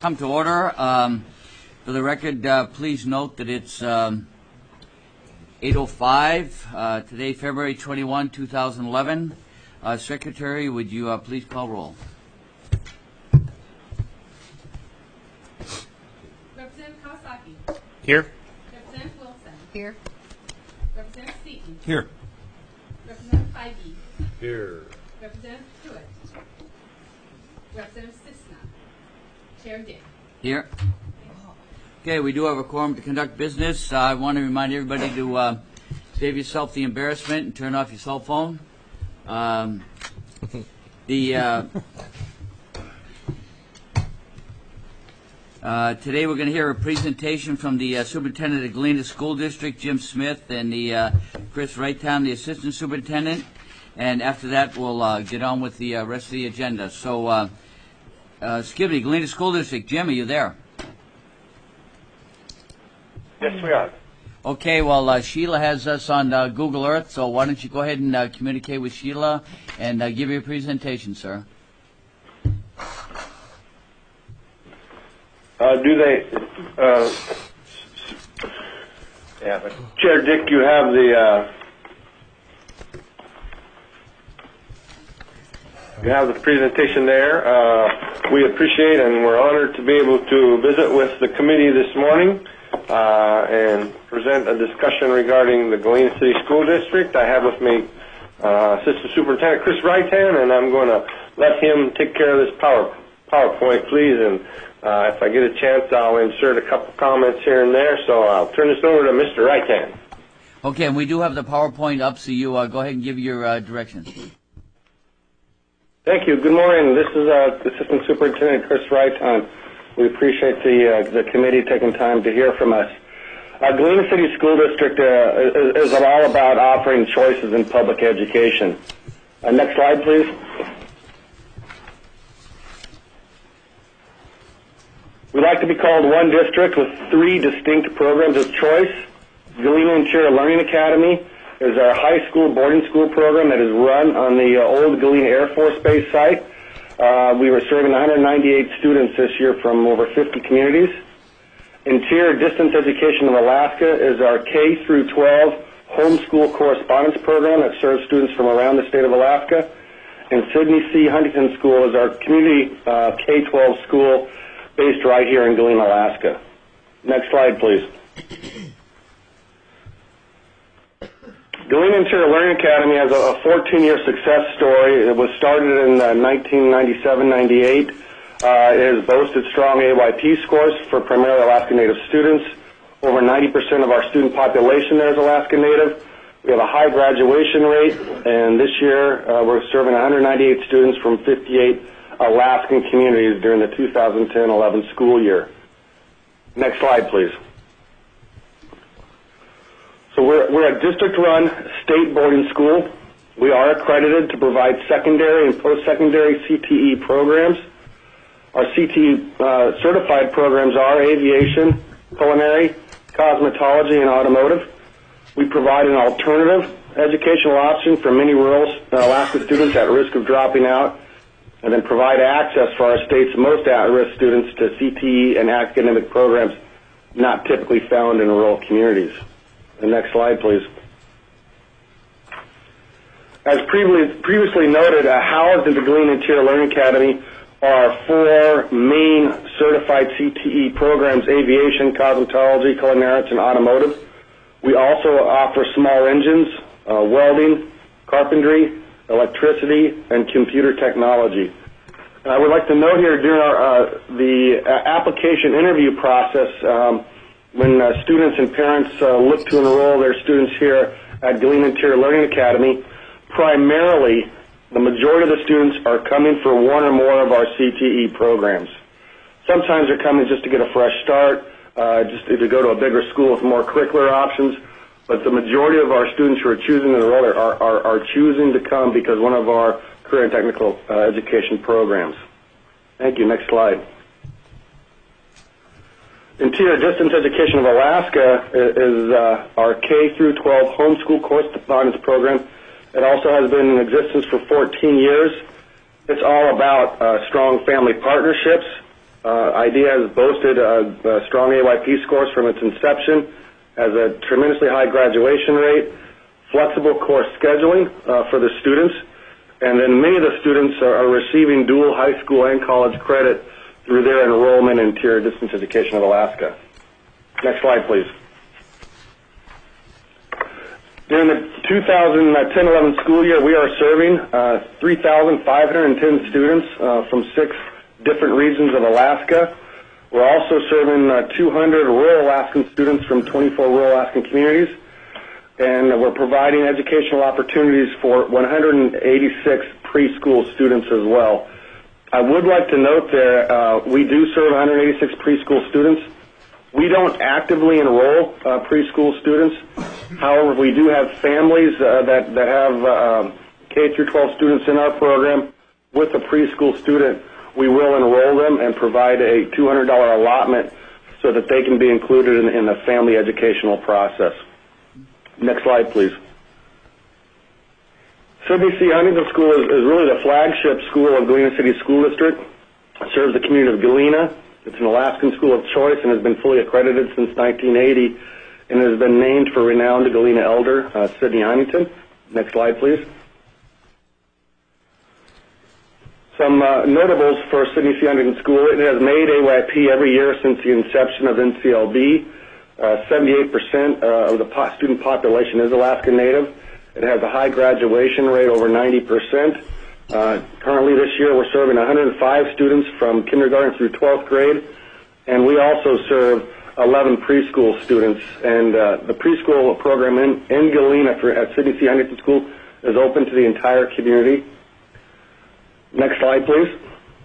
Come to order. For the record, please note that it's 8:05 today, February 21, 2011. Secretary, would you please call roll? Representative Kawasaki. Here. Representative Wilson. Here. Representative Seaton. Here. Representative Feige. Here. Representative Pruitt. Representative Sisna. Chair Dick. Here. Okay, we do have a quorum to conduct business. I want to remind everybody to save yourself the embarrassment and turn off your cell phone. Today we're going to hear a presentation from the Superintendent of Galena School District, Jim Smith, and the Chris Wrightown, the Assistant Superintendent. And after that, we'll get on with the rest of the agenda. So, excuse me, Galena School District, Jim, are you there? Yes, we are. Okay, well, Sheila has us on Google Earth, so why don't you go ahead and communicate with Sheila and give your presentation, sir. Do they, yeah, but Chair Dick, you have the presentation there. We appreciate and we're honored to be able to visit with the committee this morning and present a discussion regarding the Galena City School District. I have with me Assistant Superintendent Chris Wrightown, and I'm going to let him take care of this PowerPoint, please. And if I get a chance, I'll insert a couple comments here and there. So I'll turn this over to Mr. Wrightown. Okay, and we do have the PowerPoint up, so you go ahead and give your directions. Thank you. Good morning. This is Assistant Superintendent Chris Wrightown. We appreciate the committee taking time to hear from us. Galena City School District is all about offering choices in public education. Next slide, please. We like to be called one district with three distinct programs of choice. Galena Interior Learning Academy is our high school boarding school program that is run on the old Galena Air Force Base site. We were serving 198 students this year from over 50 communities. Interior Distance Education of Alaska is our K through 12 homeschool correspondence program that serves students from around the state of Alaska. And Sidney C. Huntington School is our community K-12 school based right here in Galena, Alaska. Next slide, please. Galena Interior Learning Academy has a 14-year success story. It was started in 1997-98. It has boasted strong AYP scores for primarily Alaska Native students. Over 90% of our student population there is Alaska Native. We have a high graduation rate, and this year we're serving 198 students from 58 Alaskan communities during the 2010-11 school year. Next slide, please. So we're a district-run state boarding school. We are accredited to provide secondary and post-secondary CTE programs. Our CTE certified programs are aviation, culinary, cosmetology, and automotive. We provide an alternative educational option for many rural Alaska students at risk of dropping out, and then provide access for our state's most at-risk students to CTE and academic programs not typically found in rural communities. The next slide, please. As previously noted, housed in the Galena Interior Learning Academy are four main certified CTE programs: aviation, cosmetology, culinary, and automotive. We also offer small engines, welding, carpentry, electricity, and computer technology. I would like to note here during the application interview process, when students and parents look to enroll their students here at Galena Interior Learning Academy, primarily the majority of the students are coming for one or more of our CTE programs. Sometimes they're coming just to get a fresh start, just to go to a bigger school with more curricular options, but the majority of our students who are choosing to enroll are choosing to come because one of our career and technical education programs. Thank you. Next slide. Interior Distance Education of Alaska is our K through 12 homeschool correspondence program. It also has been in existence for 14 years. It's all about strong family partnerships, IDEA has boasted strong AYP scores from its inception, has a tremendously high graduation rate, flexible course scheduling for the students, and then many of the students are receiving dual high school and college credit through their enrollment in Interior Distance Education of Alaska. Next slide, please. During the 2010-11 school year, we are serving 3,510 students from 6 different regions of Alaska. We're also serving 200 rural Alaskan students from 24 rural Alaskan communities, and we're providing educational opportunities for 186 preschool students as well. I would like to note there, we do serve 186 preschool students. We don't actively enroll preschool students. However, we do have families that have K through 12 students in our program with a preschool student. We will enroll them and provide a $200 allotment so that they can be included in the family educational process. Next slide, please. Sidney C. Huntington School is really the flagship school of Galena City School District. It serves the community of Galena. It's an Alaskan school of choice and has been fully accredited since 1980 and has been named for renowned Galena elder Sidney Huntington. Next slide, please. Some notables for Sidney C. Huntington School. It has made AYP every year since the inception of NCLB. 78% of the student population is Alaskan Native. It has a high graduation rate, over 90%. Currently this year we're serving 105 students from kindergarten through 12th grade, and we also serve 11 preschool students. And the preschool program in Galena at Sidney C. Huntington School is open to the entire community. Next slide, please.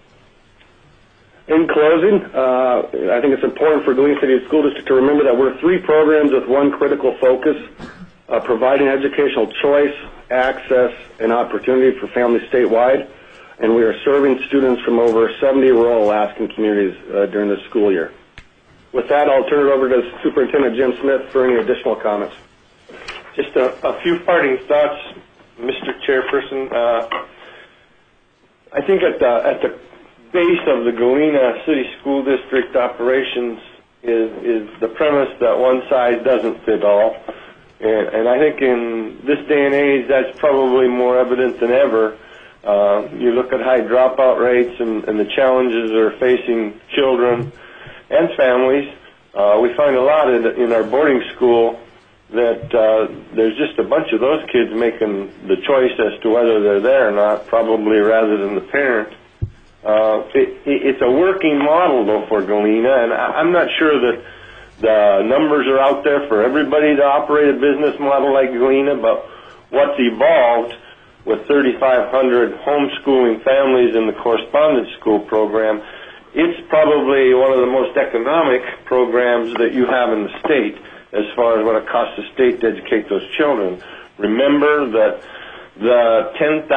In closing, I think it's important for Galena City School District to remember that we're 3 programs with one critical focus, providing educational choice, access, and opportunity for families statewide, and we are serving students from over 70 rural Alaskan communities during this school year. With that, I'll turn it over to Superintendent Jim Smith for any additional comments. Just a few parting thoughts, Mr. Chairperson. I think at the base of the Galena City School District operations is the premise that one size doesn't fit all. And I think in this day and age, that's probably more evident than ever. You look at high dropout rates and the challenges that are facing children and families. We find a lot in our boarding school that there's just a bunch of those kids making the choice as to whether they're there or not, probably rather than the parent. It's a working model, though, for Galena, and I'm not sure that the numbers are out there for everybody to operate a business model like Galena, but what's evolved with 3,500 homeschooling families in the correspondence school program, it's probably one of the most economic programs that you have in the state as far as what it costs the state to educate those children. Remember that the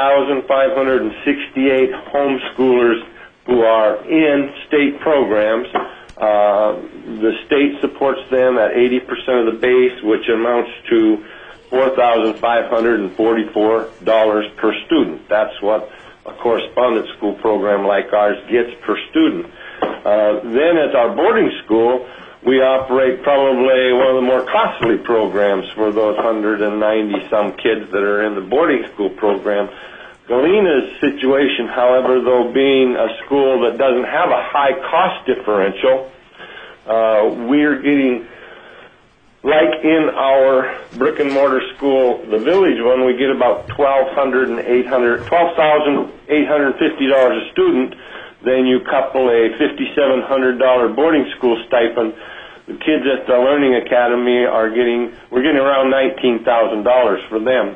10,568 homeschoolers who are in state programs, the state supports them at 80% of the base, which amounts to $4,544 per student. That's what a correspondence school program like ours gets per student. Then at our boarding school, we operate probably one of the more costly programs for those 190-some kids that are in the boarding school program. Galena's situation, however, though being a school that doesn't have a high cost differential, we're getting, like in our brick and mortar school, the village one, we get about $12,850 a student. Then you couple a $5,700 boarding school stipend. The kids at the Learning Academy we're getting around $19,000 for them.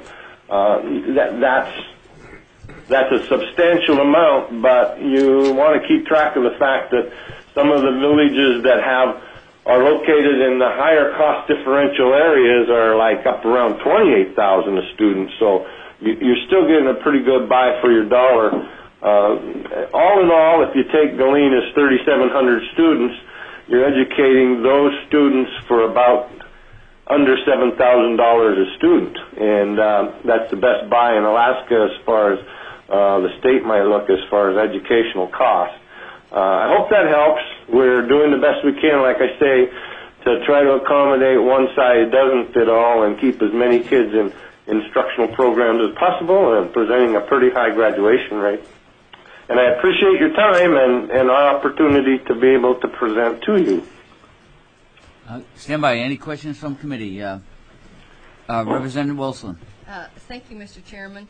That's a substantial amount, but you want to keep track of the fact that some of the villages that are located in the higher cost differential areas are like up around $28,000 a student. So you're still getting a pretty good buy for your dollar. All in all, if you take Galena's 3,700 students, you're educating those students for about under $7,000 a student, and that's the best buy in Alaska as far as the state might look as far as educational costs. I hope that helps. We're doing the best we can, like I say, to try to accommodate one size doesn't fit all and keep as many kids in instructional programs as possible and presenting a pretty high graduation rate. And I appreciate your time and our opportunity to be able to present to you. Stand by. Any questions from committee? Representative Wilson. Thank you, Mr. Chairman.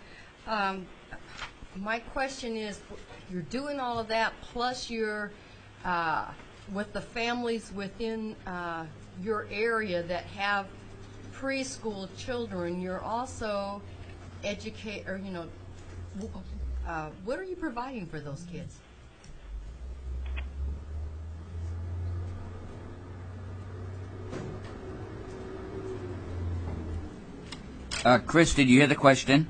My question is, you're doing all of that, plus you're with the families within your area that have preschool children. You're also what are you providing for those kids? Chris, did you hear the question?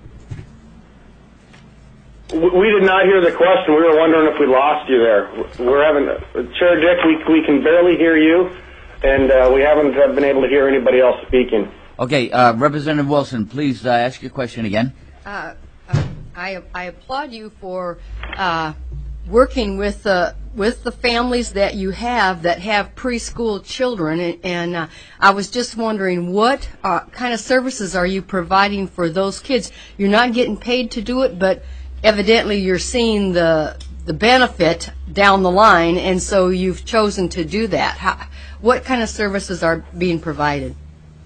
We did not hear the question. We were wondering if we lost you there. We're having Chair Dick. We can barely hear you, and we haven't been able to hear anybody else speaking. Okay, Representative Wilson, please ask your question again. I applaud you for working with the families that you have that have preschool children, and I was just wondering what kind of services are you providing for those kids? You're not getting paid to do it, but evidently you're seeing the benefit down the line, and so you've chosen to do that. What kind of services are being provided?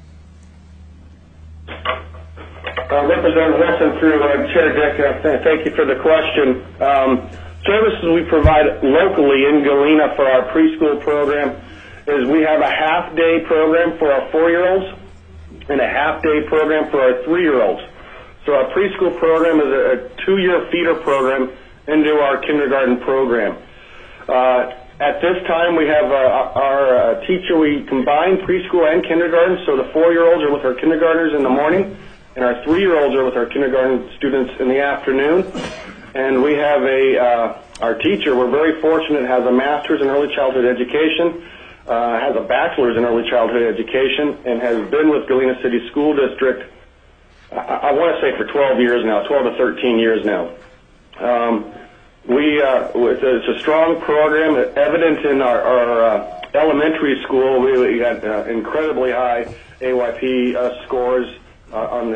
Representative Wilson, through Chair Dick, thank you for the question. Services we provide locally in Galena for our preschool program is we have a half-day program for our 4-year-olds and a half-day program for our 3-year-olds. So our preschool program is a 2-year feeder program into our kindergarten program. At this time, we have our teacher. We combine preschool and kindergarten, so the 4-year-olds are with our kindergartners in the morning, and our 3-year-olds are with our kindergarten students in the afternoon. And we have our teacher, we're very fortunate, has a master's in early childhood education, has a bachelor's in early childhood education, and has been with Galena City School District, I want to say for 12 years now, 12 to 13 years now. It's a strong program, evident in our elementary school. We got incredibly high AYP scores on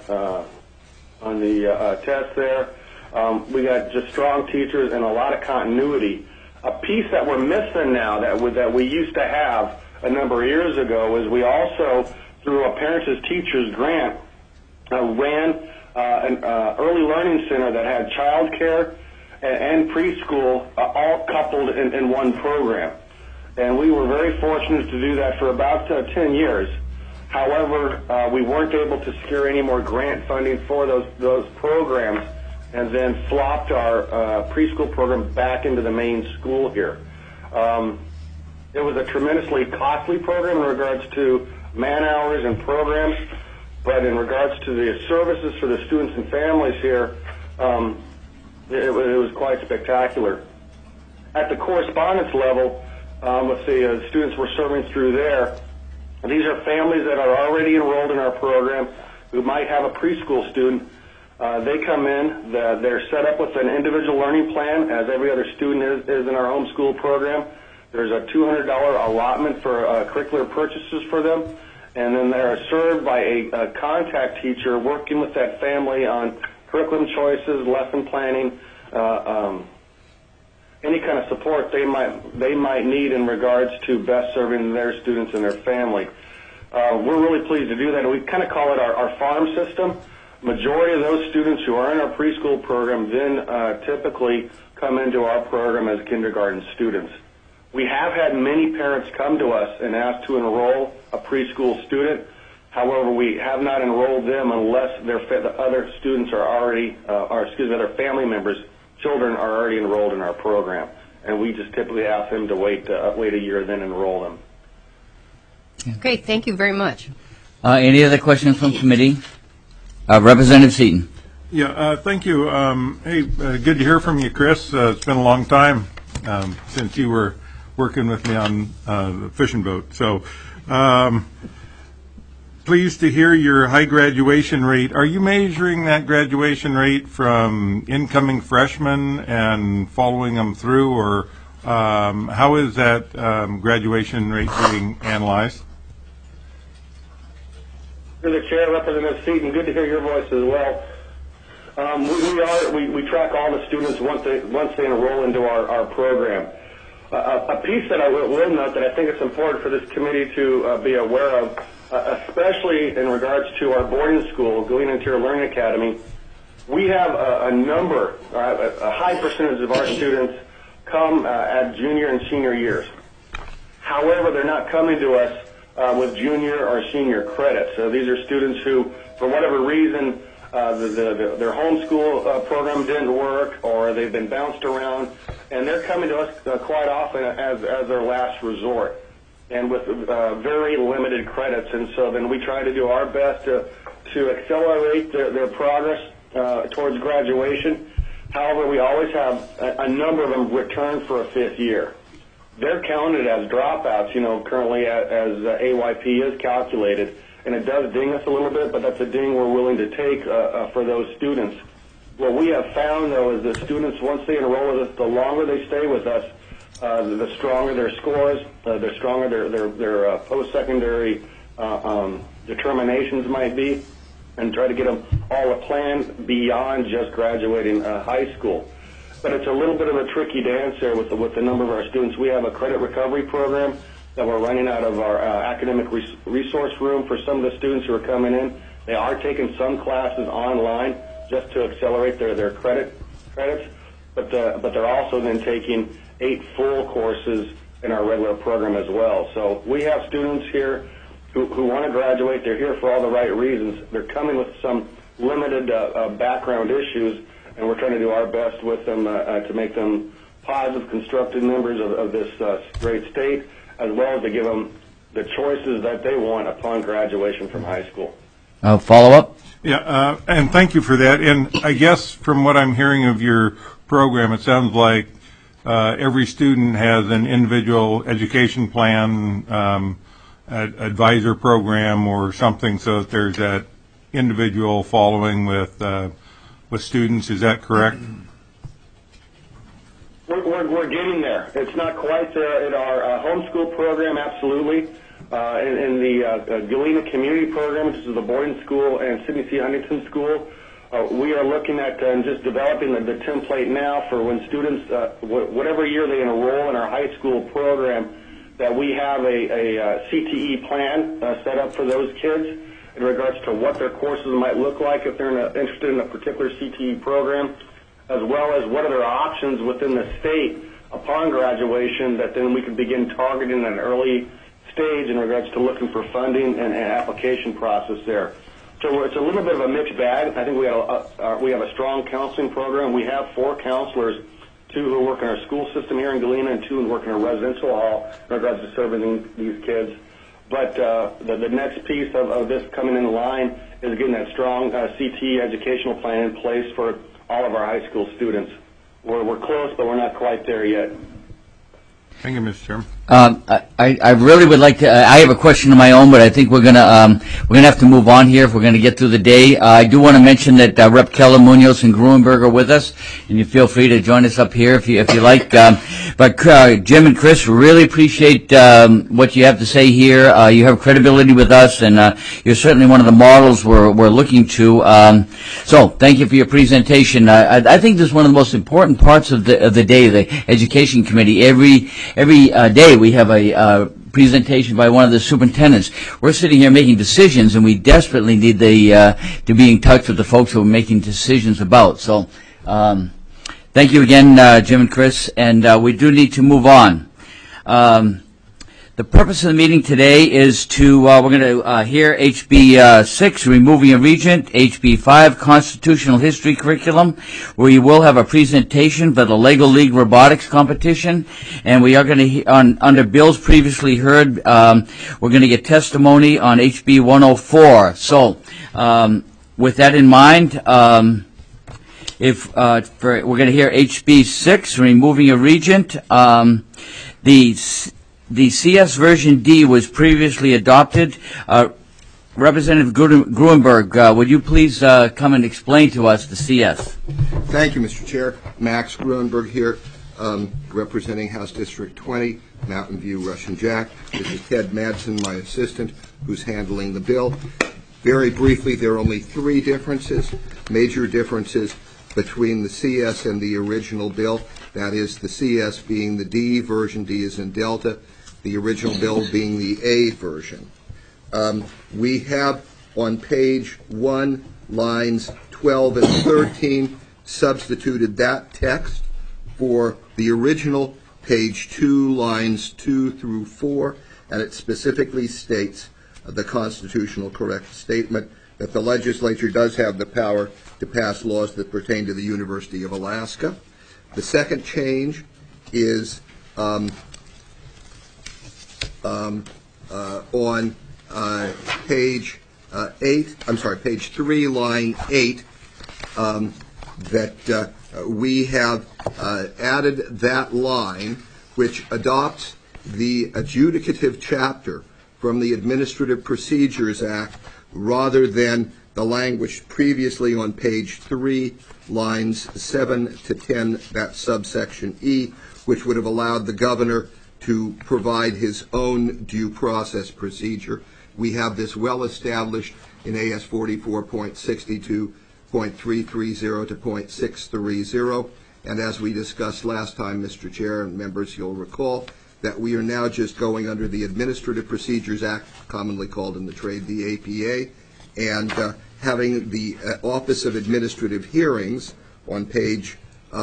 the test there. We got just strong teachers and a lot of continuity. A piece that we're missing now that we used to have a number of years ago is we also, through a Parents as Teachers grant, ran an early learning center that had child care and preschool all coupled in one program. And we were very fortunate to do that for about 10 years. However, we weren't able to secure any more grant funding for those programs, and then flopped our preschool program back into the main school here. It was a tremendously costly program in regards to man hours and programs, but in regards to the services for the students and families here, it was quite spectacular. At the correspondence level, with the students we're serving through there, these are families that are already enrolled in our program who might have a preschool student. They come in, they're set up with an individual learning plan, as every other student is in our homeschool program. There's a $200 allotment for curricular purchases for them, and then they're served by a contact teacher working with that family on curriculum choices, lesson planning, any kind of support they might need in regards to best serving their students and their family. We're really pleased to do that, and we kind of call it our farm system. Majority of those students who are in our preschool program then typically come into our program as kindergarten students. We have had many parents come to us and ask to enroll a preschool student. However, we have not enrolled them unless the other students are already, other family members, children are already enrolled in our program. And we just typically ask them to wait a year, then enroll them. Okay, thank you very much. Any other questions from committee? Representative Seaton. Yeah, thank you. Hey, good to hear from you, Chris. It's been a long time since you were working with me on the fishing boat. So pleased to hear your high graduation rate. Are you measuring that graduation rate from incoming freshmen and following them through, or How is that graduation rate being analyzed? Through the chair, Representative Seaton, good to hear your voice as well. We track all the students once they enroll into our program. A piece that I will note that I think it's important for this committee to be aware of, especially in regards to our boarding school, Galena Interior Learning Academy, we have a high percentage of our students come at junior and senior years. However, they're not coming to us with junior or senior credits. So these are students who, for whatever reason, their homeschool program didn't work, or they've been bounced around, and they're coming to us quite often as their last resort, and with very limited credits. And so then we try to do our best to accelerate their progress towards graduation. However, we always have a number of them return for a fifth year. They're counted as dropouts, currently as AYP is calculated. And it does ding us a little bit, but that's a ding we're willing to take for those students. What we have found, though, is that students, once they enroll with us, the longer they stay with us, the stronger their scores, the stronger their post-secondary determinations might be, and try to get them all a plan beyond just graduating high school. But it's a little bit of a tricky dance there with the number of our students. We have a credit recovery program that we're running out of our academic resource room for some of the students who are coming in. They are taking some classes online just to accelerate their credits, but they're also then taking 8 full courses in our regular program as well. So we have students here who want to graduate. They're here for all the right reasons. They're coming with some limited background issues, and we're trying to do our best with them to make them positive, constructive members of this great state, as well as to give them the choices that they want upon graduation from high school. Follow up? Yeah, and thank you for that. And I guess from what I'm hearing of your program, it sounds like every student has an individual education plan, advisor program or something, so that there's that individual following with students. Is that correct? We're getting there. It's not quite there in our homeschool program, absolutely. In the Galena Community Program, which is the boarding school, and Sidney C. Huntington School, we are looking at just developing the template now for when students, whatever year they enroll in our high school program, that we have a CTE plan set up for those kids in regards to what their courses might look like if they're interested in a particular CTE program, as well as what are their options within the state upon graduation, that then we can begin targeting an early stage in regards to looking for funding and application process there. So it's a little bit of a mixed bag. I think we have a strong counseling program. We have 4 counselors, 2 who work in our school system here in Galena and 2 who work in our residential hall in regards to serving these kids. But the next piece of this coming in line is getting that strong CTE educational plan in place for all of our high school students. We're close, but we're not quite there yet. Thank you, Mr. Chairman. I really would like to. I have a question of my own, but I think we're gonna have to move on here if we're gonna get through the day. I do want to mention that Rep. Keller, Munoz, and Gruenberg are with us, and you feel free to join us up here if you like. But Jim and Chris, really appreciate what you have to say here. You have credibility with us, and you're certainly one of the models we're looking to. So thank you for your presentation. I think this is one of the most important parts of the day, the Education Committee. Every day we have a presentation by one of the superintendents. We're sitting here making decisions, and we desperately need to be in touch with the folks who are making decisions about. So thank you again, Jim and Chris, and we do need to move on. The purpose of the meeting today is to, we're going to hear HB 6, Removing a Regent, HB 5, Constitutional History Curriculum, where you will have a presentation for the Lego League Robotics Competition, and we are going to, under bills previously heard, we're going to get testimony on HB 104. So, with that in mind, we're going to hear HB 6, Removing a Regent. The CS version D was previously adopted. Representative Gruenberg, would you please come and explain to us the CS? Thank you, Mr. Chair. Max Gruenberg here. representing House District 20, Mountain View, Russian Jack. This is Ted Madsen, my assistant, who's handling the bill. Very briefly, there are only three major differences between the CS and the original bill. That is, the CS being the D version, D is in Delta, the original bill being the A version. We have on page 1, lines 12 and 13, substituted that text for the original page 2, lines 2 through 4, and it specifically states the constitutional correct statement that the legislature does have the power to pass laws that pertain to the University of Alaska. The second change is on page 3, line 8, that we have added that line, which adopts the adjudicative chapter from the Administrative Procedures Act rather than the language previously on page 3, lines 7 to 10, that subsection E, which would have allowed the governor to provide his own due process procedure. We have this well established in AS 44.62.330 to .630, and as we discussed last time, Mr. Chair and members, you'll recall that we are now just going under the Administrative Procedures Act, commonly called in the trade the APA, and having the Office of Administrative Hearings on page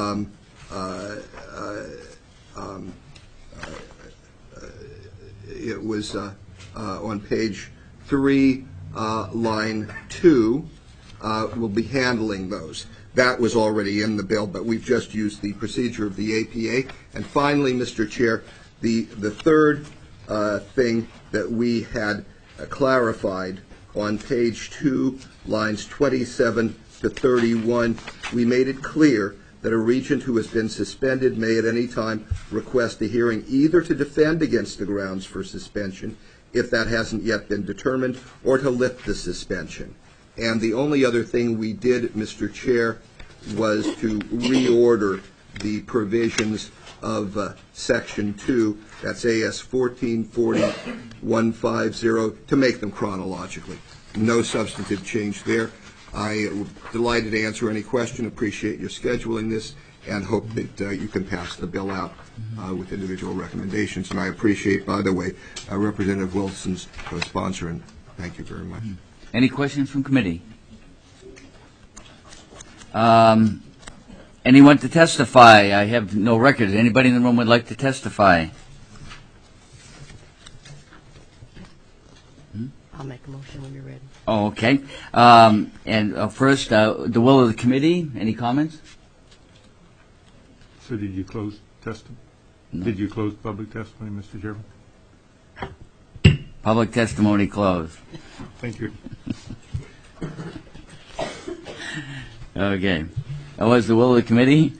it was on page 3, line 2, will be handling those. That was already in the bill, but we've just used the procedure of the APA. And finally, Mr. Chair, the third thing that we had clarified on page 2, lines 27 to 31, we made it clear that a regent who has been suspended may at any time request a hearing either to defend against the grounds for suspension, if that hasn't yet been determined, or to lift the suspension. And the only other thing we did, Mr. Chair, was to reorder the provisions of Section 2, that's AS 1440-150, to make them chronologically. No substantive change there. I am delighted to answer any question, appreciate your scheduling this, and hope that you can pass the bill out with individual recommendations. And I appreciate, by the way, Representative Wilson's co-sponsor, and thank you very much. Any questions from committee? Anyone to testify? I have no record. Anybody in the room would like to testify? I'll make a motion when you're ready. Oh, okay. And first, the will of the committee. Any comments? So did you close testimony? No. Did you close public testimony, Mr. Chairman? Public testimony closed. Thank you. Okay. That was the will of the committee.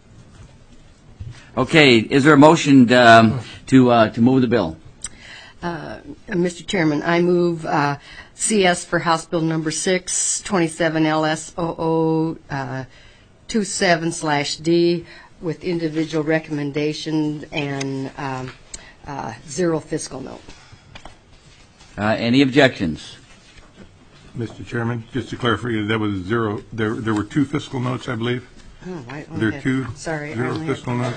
Okay. Is there a motion to move the bill? Mr. Chairman, I move CS for House Bill Number 6, 27 LS00 27/D with individual recommendation and zero fiscal note. Any objections? Mr. Chairman, just to clarify, that was zero. There were two fiscal notes, I believe. Oh, right. Okay. There are two Sorry, zero I only fiscal notes.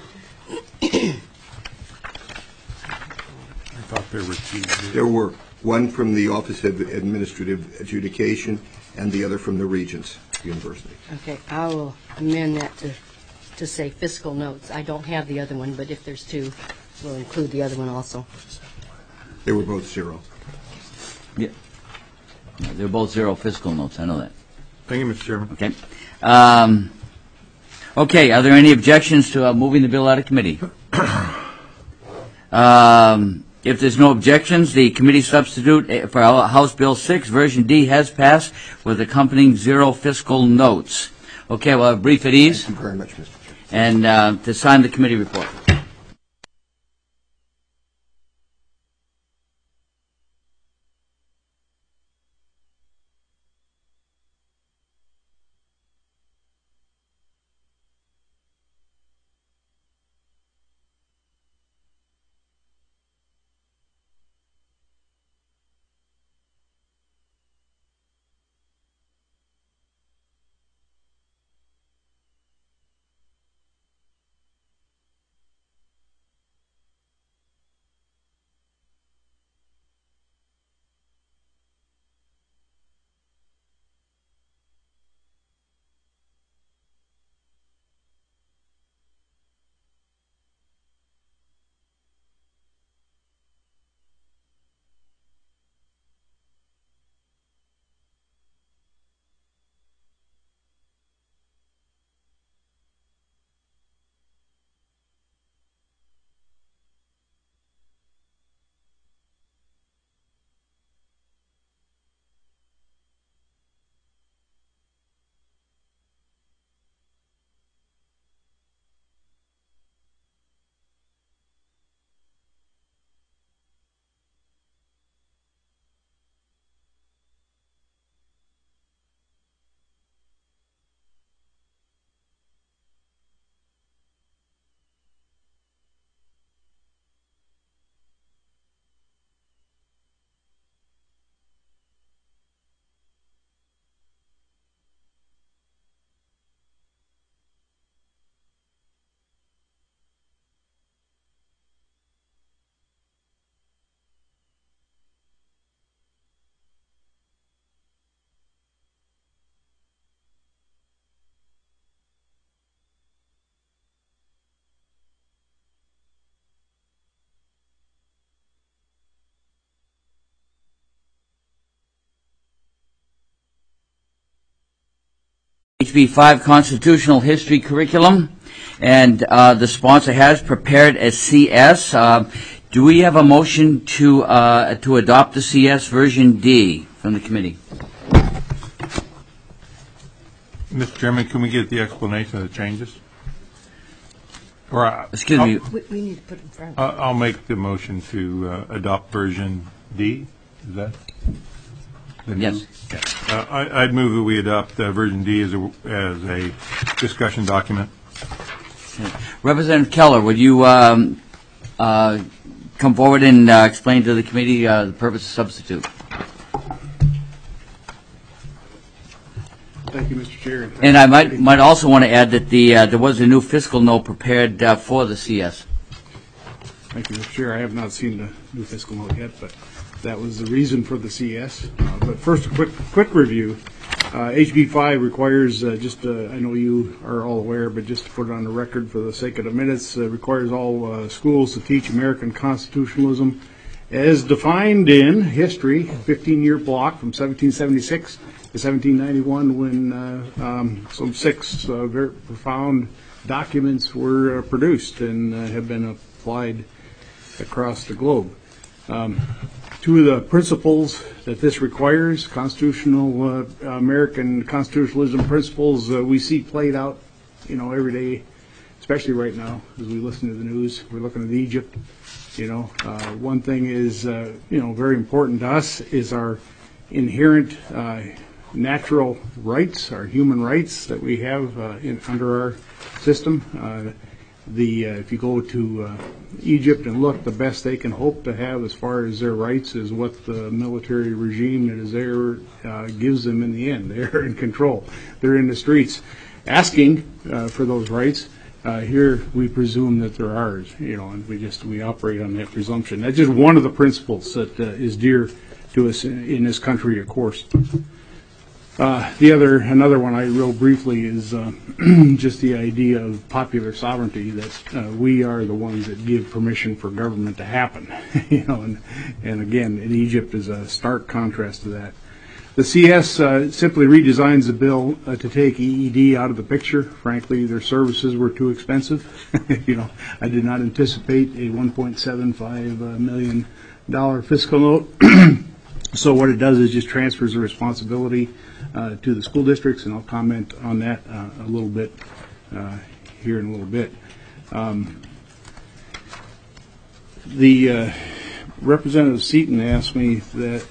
I thought there were two. There were one from the Office of Administrative Adjudication and the other from the Regents University. Okay, I will amend that to say fiscal notes. I don't have the other one, but if there's two, we'll include the other one also. They were both zero. Yeah. They're both zero fiscal notes. I know that. Thank you, Mr. Chairman. Okay. Okay. Are there any objections to moving the bill out of committee? If there's no objections, the committee substitute for House Bill 6, Version D, has passed with accompanying zero fiscal notes. Okay, well, a brief at ease. Thank you very much, Mr. Chairman. And to sign the committee report. HB5 Constitutional History Curriculum, and the sponsor has prepared a CS. Do we have a motion to adopt the CS version D from the committee? Mr. Chairman, can we get the explanation of the changes? Or, Excuse me. We need to put it in front. I'll make the motion to adopt version D. Is that? the new- Yes. Yeah. I'd move that we adopt version D as a discussion document. Representative Keller, would you come forward and explain to the committee the purpose of substitute? Thank you, Mr. Chair. And I might also want to add that there was a new fiscal note prepared for the CS. Thank you, Mr. Chair. I have not seen the new fiscal note yet, but that was the reason for the CS. But first, a quick review. HB 5 requires, I know you are all aware, but just to put it on the record for the sake of the minutes, requires all schools to teach American constitutionalism as defined in history, 15-year block from 1776 to 1791, when some 6 very profound documents were produced and have been applied across the globe. 2 of the principles that this requires, constitutional American constitutionalism principles, we see played out, every day, especially right now as we listen to the news. We're looking at Egypt. One thing is, very important to us is our inherent natural rights, our human rights that we have under our system. If you go to Egypt and look, the best they can hope to have as far as their rights is what the military regime that is there gives them in the end. They're in control. They're in the streets asking for those rights. Here we presume that they're ours, and we operate on that presumption. That's just one of the principles that is dear to us in this country, of course. Another one I real briefly is just the idea of popular sovereignty, that we are the ones that give permission for government to happen, and again, in Egypt is a stark contrast to that. The CS simply redesigns the bill to take EED out of the picture. Frankly, their services were too expensive. I did not anticipate a $1.75 million fiscal note. So what it does is just transfers the responsibility to the school districts, and I'll comment on that a little bit here in a little bit. Representative Seaton asked me that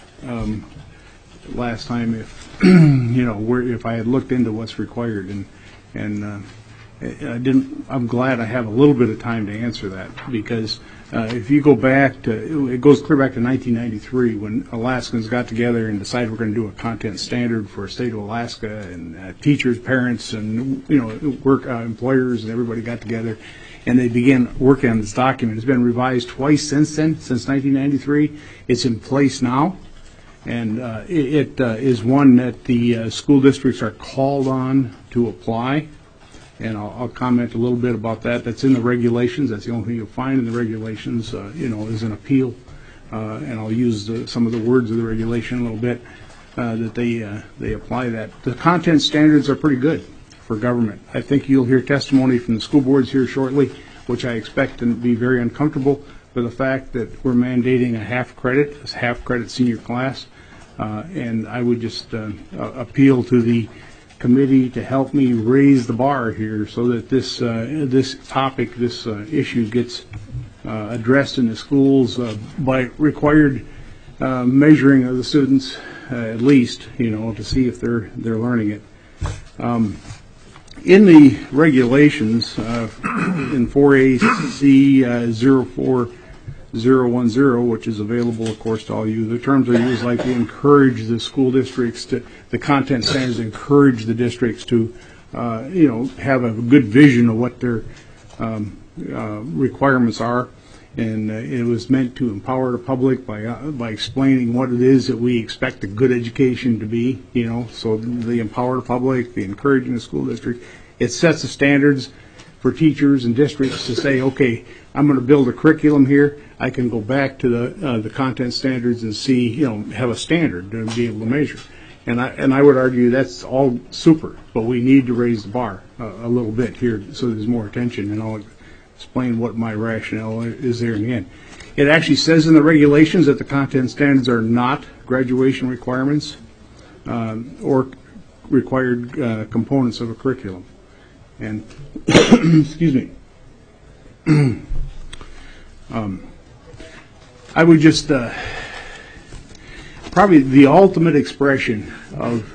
last time if if I had looked into what's required, and I didn't. I'm glad I have a little bit of time to answer that, because if you go back it goes clear back to 1993 when Alaskans got together and decided we're going to do a content standard for the state of Alaska, and teachers, parents, and work employers and everybody got together, and they began working on this document. It's been revised twice since then, since 1993. It's in place now, and it is one that the school districts are called on to apply. And I'll comment a little bit about that. That's in the regulations. That's the only thing you'll find in the regulations, is an appeal. And I'll use some of the words of the regulation a little bit, that they apply that. The content standards are pretty good for government. I think you'll hear testimony from the school boards here shortly, which I expect to be very uncomfortable for the fact that we're mandating a half credit senior class. And I would just appeal to the committee to help me raise the bar here so that this issue gets addressed in the schools by required measuring of the students, at least, to see if they're learning it. In the regulations, in 4AC 04010, which is available, of course, to all you, the terms are used like to encourage the school districts the content standards encourage the districts to, have a good vision of what their requirements are. And it was meant to empower the public by explaining what it is that we expect a good education to be, so they empower the public, they encourage the school district. It sets the standards for teachers and districts to say, okay, I'm going to build a curriculum here. I can go back to the content standards and see, have a standard to be able to measure. And I would argue that's all super, but we need to raise the bar a little bit here so there's more attention, and I'll explain what my rationale is there in the end. It actually says in the regulations that the content standards are not graduation requirements or required components of a curriculum. And excuse me. I would just probably the ultimate expression of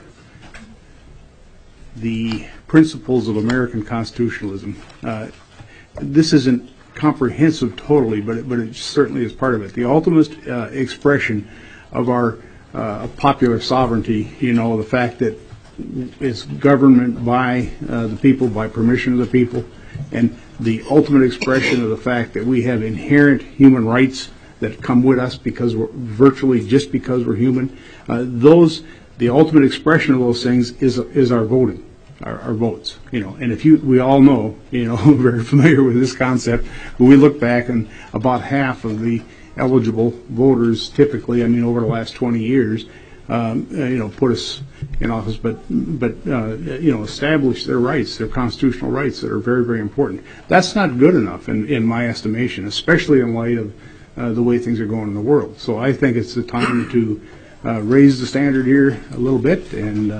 the principles of American constitutionalism. This isn't comprehensive totally, but it certainly is part of it. The ultimate expression of our popular sovereignty, the fact that it's government by the people, by permission of the people, and the ultimate expression of the fact that we have inherent human rights that come with us because we're virtually just because we're human. The ultimate expression of those things is our voting, our votes. And we all know, very familiar with this concept. When we look back, and about half of the eligible voters, typically, over the last 20 years, put us in office, but establish their rights, their constitutional rights that are very, very important. That's not good enough in my estimation, especially in light of the way things are going in the world. So I think it's the time to raise the standard here a little bit, and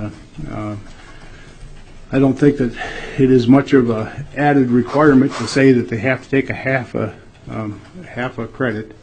I don't think that it is much of a added requirement to say that they have to take a half a credit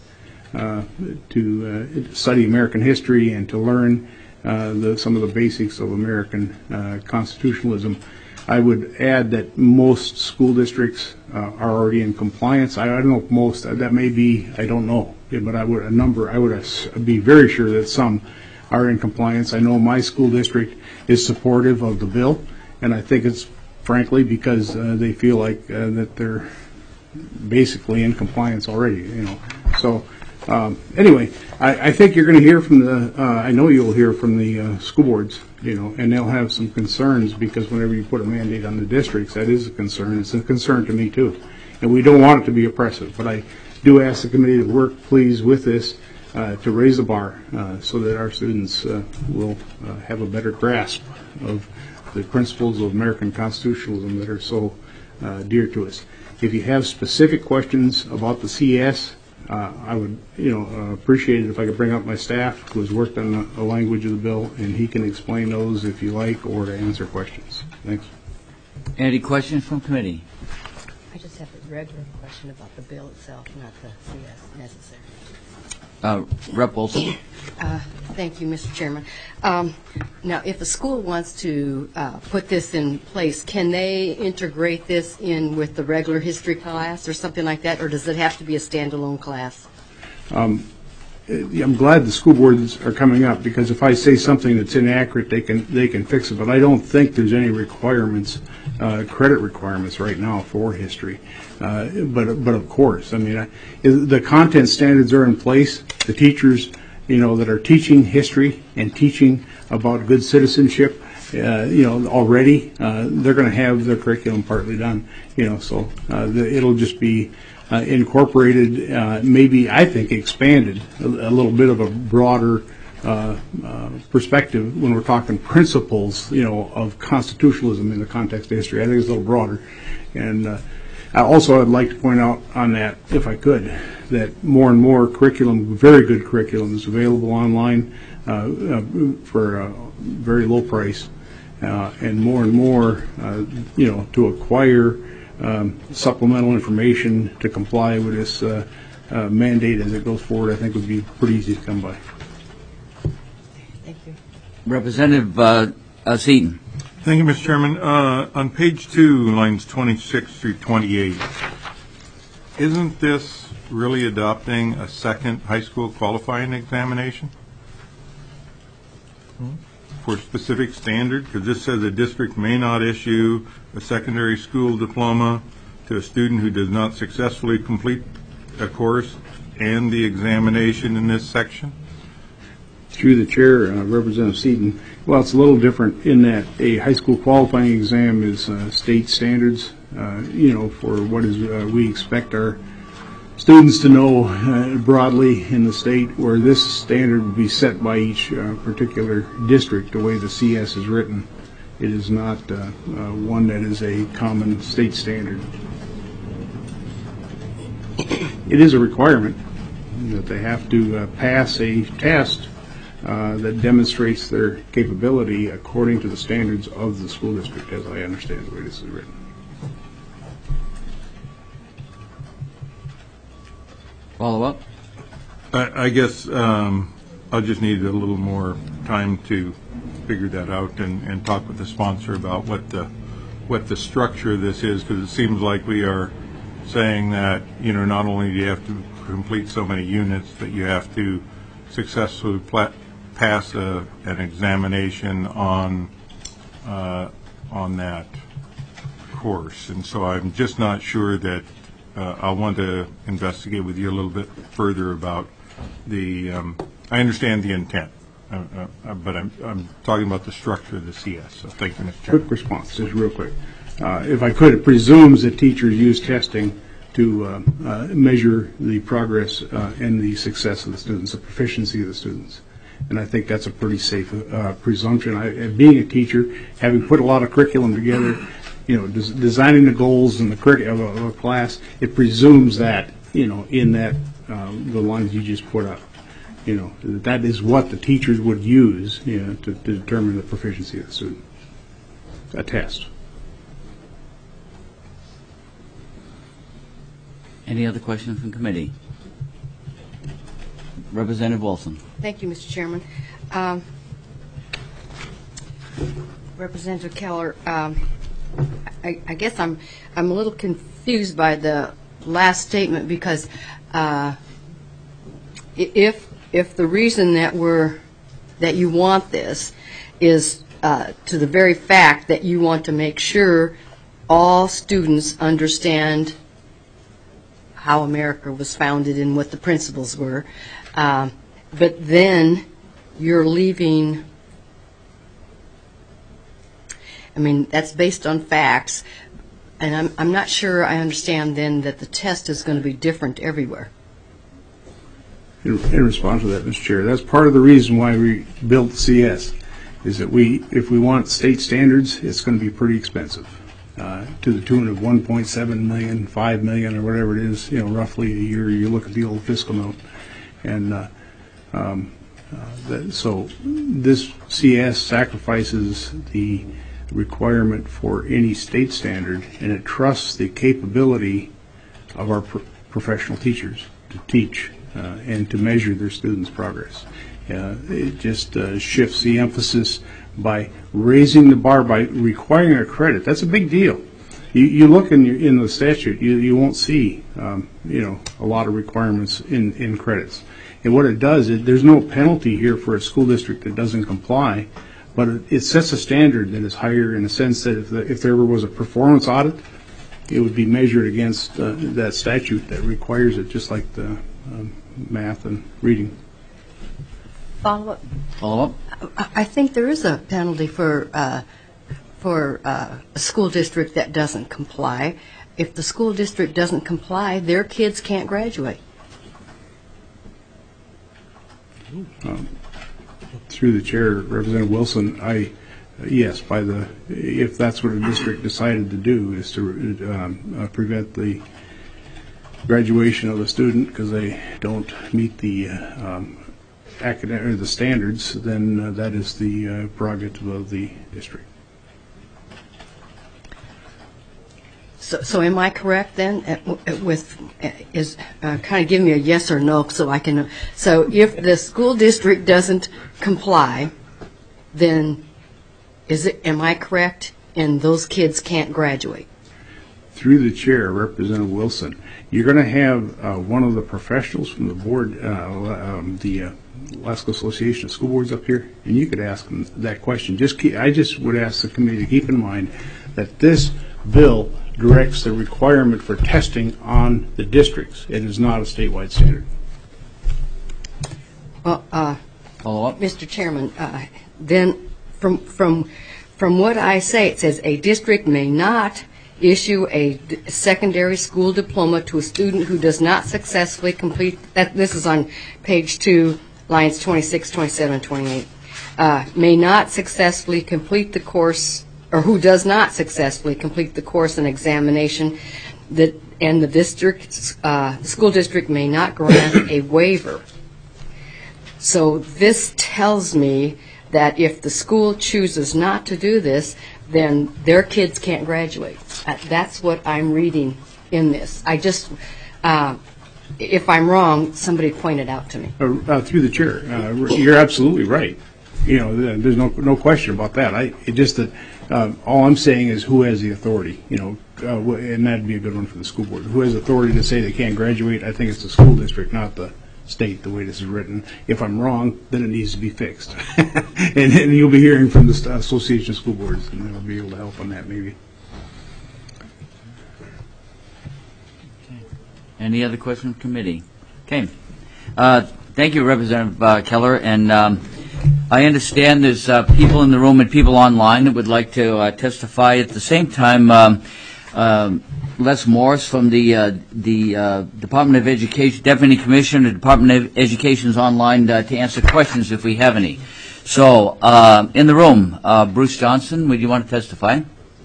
to study American history and to learn some of the basics of American constitutionalism. I would add that most school districts are already in compliance. I don't know if most, that may be, I don't know, but I would be very sure that some are in compliance. I know my school district is supportive of the bill, and I think it's frankly because they feel like that they're basically in compliance already. So anyway, I think you're going to hear from I know you'll hear from the school boards, and they'll have some concerns, because whenever you put a mandate on the districts, that is a concern. It's a concern to me too, and we don't want it to be oppressive. But I do ask the committee to work, please, with this to raise the bar so that our students will have a better grasp of the principles of American constitutionalism that are so dear to us. If you have specific questions about the CS, I would, appreciate it if I could bring up my staff who has worked on the language of the bill, and he can explain those if you like, or to answer questions. Thanks. Any questions from committee? I just have a regular question about the bill itself, not the CS necessary. Rep. Olson. Thank you, Mr. Chairman. Now, if a school wants to put this in place, can they integrate this in with the regular history class or something like that, or does it have to be a standalone class? I'm glad the school boards are coming up, because if I say something that's inaccurate, they can fix it. But I don't think there's any requirements, credit requirements right now for history. But of course, the content standards are in place. The teachers, that are teaching history and teaching about good citizenship, already, they're going to have their curriculum partly done. So it'll just be incorporated, maybe I think expanded a little bit of a broader perspective when we're talking principles, of constitutionalism in the context of history. I think it's a little broader. And also I'd like to point out on that, if I could, that more and more curriculum, very good curriculum, is available online for a very low price, and more, to acquire supplemental information to comply with this mandate as it goes forward, I think would be pretty easy to come by. Thank you. Representative Seaton. Thank you, Mr. Chairman. On page 2, lines 26 through 28, isn't this really adopting a second high school qualifying examination for a specific standard? Because this says a district may not issue a secondary school diploma to a student who does not successfully complete a course and the examination in this section. Through the chair, Representative Seaton. Well, it's a little different in that a high school qualifying exam is state standards, for what is we expect our students to know broadly in the state where this standard would be set by each particular district, the way the CS is written. It is not one that is a common state standard. It is a requirement that they have to pass a test that demonstrates their capability according to the standards of the school district, as I understand the way this is written. Follow up? I guess I'll just need a little more time to figure that out and talk with the sponsor about what the structure of this is, because it seems like we are saying that, you know, not only do you have to complete so many units, but you have to successfully pass an examination on that course. And so I'm just not sure that I want to investigate with you a little bit further about the. I understand the intent, but I'm talking about the structure of the CS. So thank you, Mr. Chairman. Quick response, just real quick. If I could, it presumes that teachers use testing to measure the progress and the success of the students, the proficiency of the students. And I think that's a pretty safe presumption. Being a teacher, having put a lot of curriculum together, you know, designing the goals and the curriculum of a class, it presumes that, you know, in that the lines you just put up, you know, that is what the teachers would use, you know, to determine the proficiency of the student. A test. Any other questions from committee? Representative Wilson. Thank you, Mr. Chairman. Representative Keller, I guess I'm a little confused by the last statement, because if the reason that you want this is to the very fact that you want to make sure all students understand how America was founded and what the principles were, but then you're leaving, I mean, that's based on facts, and I'm not sure I understand then that the test is going to be different everywhere. In response to that, Mr. Chair, that's part of the reason why we built CS, is that if we want state standards, it's going to be pretty expensive, to the tune of $1.7 million, $5 million, or whatever it is, you know, roughly a year. You look at the old fiscal note, and so this CS sacrifices the requirement for any state standard, and it trusts the capability of our professional teachers to teach and to measure their students' progress. It just shifts the emphasis by raising the bar, by requiring a credit. That's a big deal. You look in the statute, you won't see you know, a lot of requirements in credits. And what it does is there's no penalty here for a school district that doesn't comply, but it sets a standard that is higher, in the sense that if there ever was a performance audit, it would be measured against that statute that requires it, just like the math and reading. Follow up. Follow up? I think there is a penalty for a school district that doesn't comply. If the school district doesn't comply, their kids can't graduate. Through the chair, Representative Wilson, yes, if that's what a district decided to do, is to prevent the graduation of a student because they don't meet the academic or the standards, then that is the prerogative of the district. So am I correct then? Kind of give me a yes or no so I can. So if the school district doesn't comply, then am I correct? And those kids can't graduate. Through the chair, Representative Wilson, you're going to have one of the professionals from the board, the Alaska Association of School Boards up here, and you could ask them that question. I just would ask the committee to keep in mind that this bill directs the requirement for testing on the districts. It is not a statewide standard. Well, Follow up? Mr. Chairman, then from what I say, it says a district may not issue a secondary school diploma to a student who does not successfully complete, this is on page 2, lines 26, 27, and 28, may not successfully complete the course, or who does not successfully complete the course and examination, and the school district may not grant a waiver. So this tells me that if the school chooses not to do this, then their kids can't graduate. That's what I'm reading in this. I just, if I'm wrong, somebody point it out to me. Through the chair, you're absolutely right. You know, there's no question about that. It just that all I'm saying is who has the authority. You know, and that'd be a good one for the school board. Who has authority to say they can't graduate? I think it's the school district, not the state, the way this is written. If I'm wrong, then it needs to be fixed. and you'll be hearing from the Association of School Boards, and they'll be able to help on that maybe. Any other questions from committee? Okay. Thank you, Representative Keller. And I understand there's people in the room and people online that would like to testify. At the same time, Les Morris from the Department of Education, Deputy Commissioner, Department of Education is online to answer questions if we have any. So, in the room, Bruce Johnson, would you want to testify?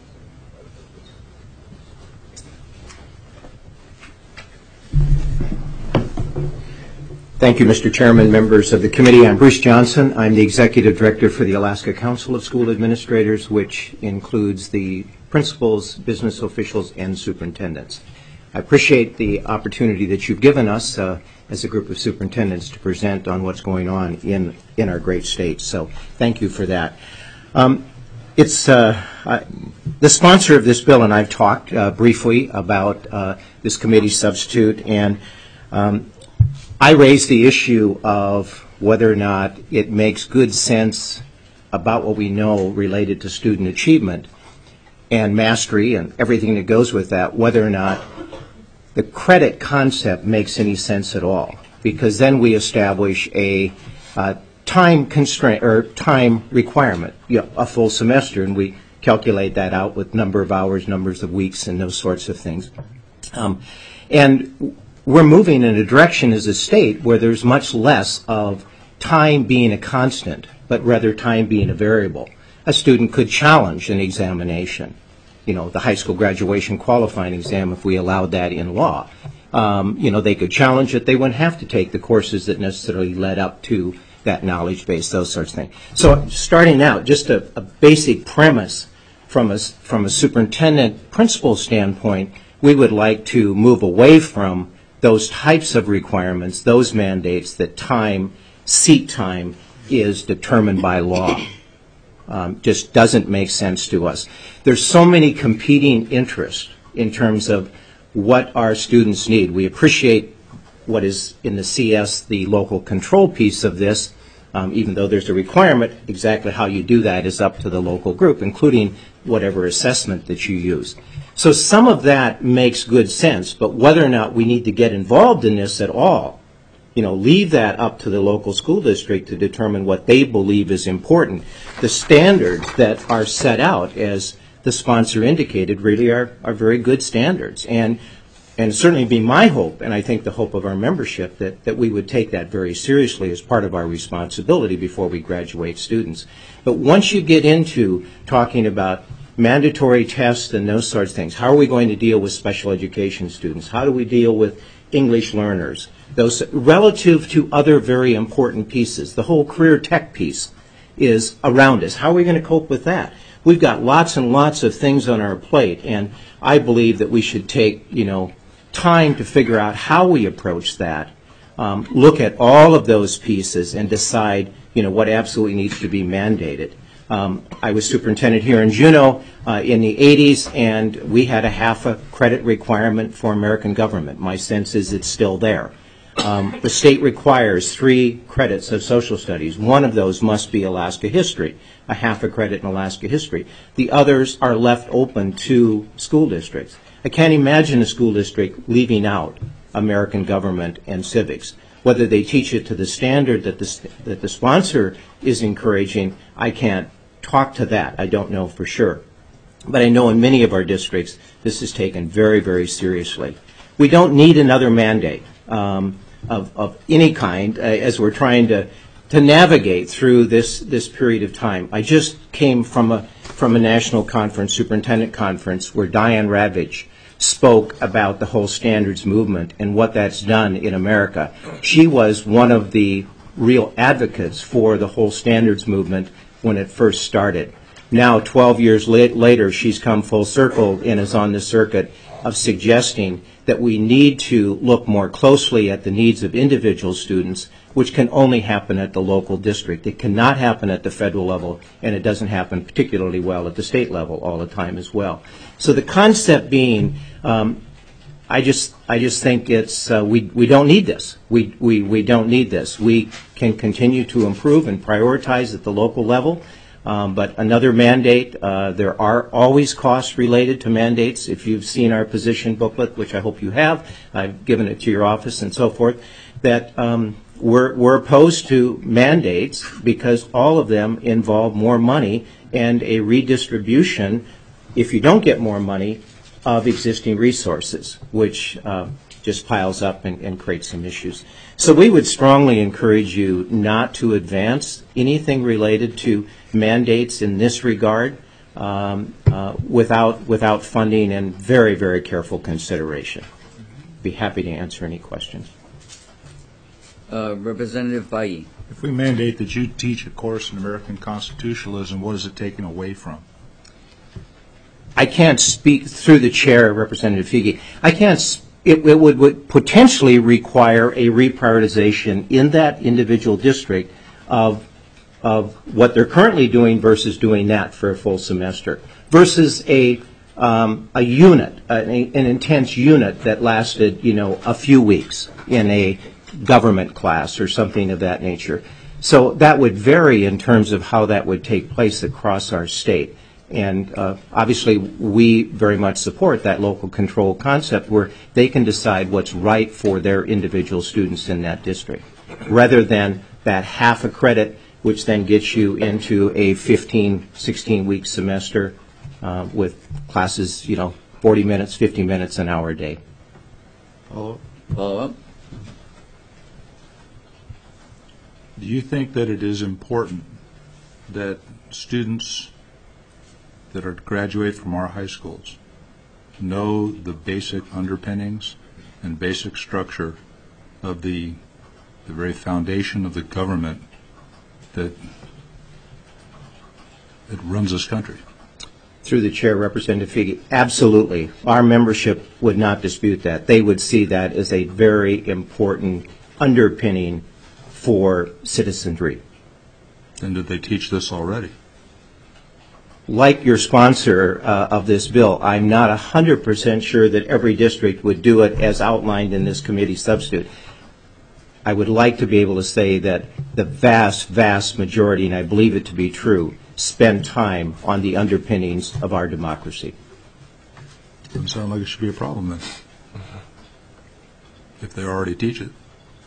Thank you, Mr. Chairman, members of the committee. I'm Bruce Johnson. I'm the Executive Director for the Alaska Council of School Administrators, which includes the principals, business officials, and superintendents. I appreciate the opportunity that you've given us as a group of superintendents to present on what's going on in our great state. So thank you for that. It's the sponsor of this bill, and I've talked briefly about this committee substitute, and I raised the issue of whether or not it makes good sense about what we know related to student achievement and mastery and everything that goes with that, whether or not the credit concept makes any sense at all, because then we establish a time constraint or time requirement, a full semester, and we calculate that out with number of hours, numbers of weeks, and those sorts of things. And we're moving in a direction as a state where there's much less of time being a constant, but rather time being a variable. A student could challenge an examination, the high school graduation qualifying exam, if we allowed that in law. They could challenge it. They wouldn't have to take the courses that necessarily led up to that knowledge base, those sorts of things. So starting out, just a basic premise from a superintendent principal standpoint, we would like to move away from those types of requirements, those mandates that seat time is determined by law. Just doesn't make sense to us. There's so many competing interests in terms of what our students need. We appreciate what is in the CS, the local control piece of this, even though there's a requirement. Exactly how you do that is up to the local group, including whatever assessment that you use. So some of that makes good sense, but whether or not we need to get involved in this at all, leave that up to the local school district to determine what they believe is important. The standards that are set out, as the sponsor indicated, really are very good standards. And certainly be my hope, and I think the hope of our membership, that we would take that very seriously as part of our responsibility before we graduate students. But once you get into talking about mandatory tests and those sorts of things, how are we going to deal with special education students? How do we deal with English learners? Those relative to other very important pieces. The whole career tech piece is around us. How are we going to cope with that? We've got lots and lots of things on our plate, and I believe that we should take, time to figure out how we approach that, look at all of those pieces and decide, what absolutely needs to be mandated. I was superintendent here in Juneau in the 80s, and we had a half a credit requirement for American government. My sense is it's still there. The state requires 3 credits of social studies. One of those must be Alaska history, a half a credit in Alaska history. The others are left open to school districts. I can't imagine a school district leaving out American government and civics. Whether they teach it to the standard that the sponsor is encouraging, I can't talk to that. I don't know for sure. but I know in many of our districts this is taken very, very seriously. We don't need another mandate of any kind as we're trying to navigate through this period of time. I just came from a national conference, superintendent conference, where Diane Ravitch spoke about the whole standards movement and what that's done in America. She was one of the real advocates for the whole standards movement when it first started. Now, 12 years later, she's come full circle and is on the circuit of suggesting that we need to look more closely at the needs of individual students, which can only happen at the local district. It cannot happen at the federal level, and it doesn't happen particularly well at the state level all the time as well. So the concept being, I just think it's we don't need this. We don't need this. We can continue to improve and prioritize at the local level. But another mandate, there are always costs related to mandates. If you've seen our position booklet, which I hope you have, I've given it to your office and so forth, that we're opposed to mandates because all of them involve more money and a redistribution, if you don't get more money, of existing resources, which just piles up and creates some issues. So we would strongly encourage you not to advance anything related to mandates in this regard without funding and very, very careful consideration. Be happy to answer any questions. Representative Fahey. If we mandate that you teach a course in American constitutionalism, what is it taken away from? I can't speak through the chair, Representative Fahey. I can't. It would potentially require a reprioritization in that individual district of what they're currently doing versus doing that for a full semester, versus a unit, an intense unit that lasted, a few weeks in a government class or something of that nature. So that would vary in terms of how that would take place across our state. And obviously, we very much support that local control concept where they can decide what's right for their individual students in that district, rather than that half a credit, which then gets you into a 15, 16-week semester with classes, 40 minutes, 50 minutes, an hour a day. Follow up. Do you think that it is important that students that are graduate from our high schools know the basic underpinnings and basic structure of the very foundation of the government that runs this country? Through the chair, Representative Fahey, absolutely. Our membership would not dispute that. They would see that as a very important underpinning for citizenry. And did they teach this already? Like your sponsor of this bill, I'm not 100% sure that every district would do it as outlined in this committee substitute. I would like to be able to say that the vast, vast majority, and I believe it to be true, spend time on the underpinnings of our democracy. Doesn't sound like it should be a problem then, if they already teach it.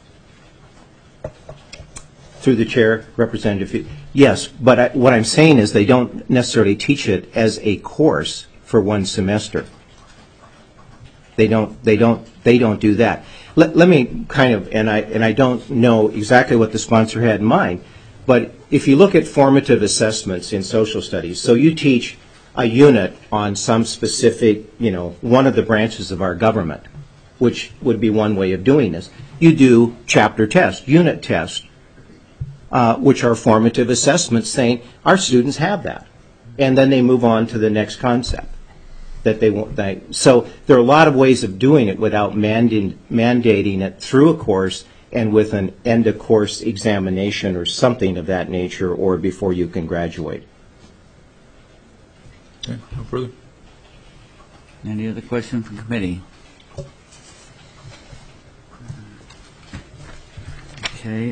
Through the chair, Representative Fahey. Yes, but what I'm saying is they don't necessarily teach it as a course for one semester. They don't do that. Let me kind of, and I don't know exactly what the sponsor had in mind, but if you look at formative assessments in social studies, so you teach a unit on some specific, one of the branches of our government, which would be one way of doing this. You do chapter test, unit test, which are formative assessments saying our students have that. And then they move on to the next concept that they want. So there are a lot of ways of doing it without mandating it through a course and with an end-of-course examination or something of that nature, or before you can graduate. Okay, no further. Any other questions from committee? Okay.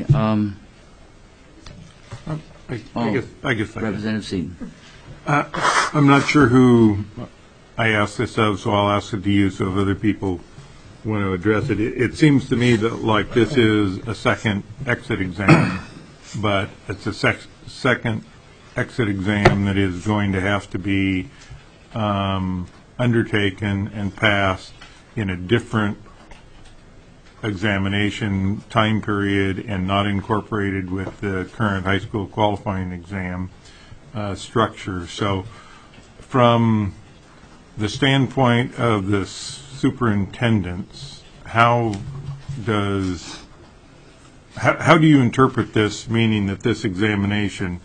I guess Representative Seaton. I'm not sure who I asked this of, so I'll ask it to you so if other people want to address it. It seems to me that like this is a second exit exam, but it's a second exit exam that is going to have to be undertaken and passed in a different examination time period and not incorporated with the current high school qualifying exam structure. So from the standpoint of the superintendents, how do you interpret this, meaning that this examination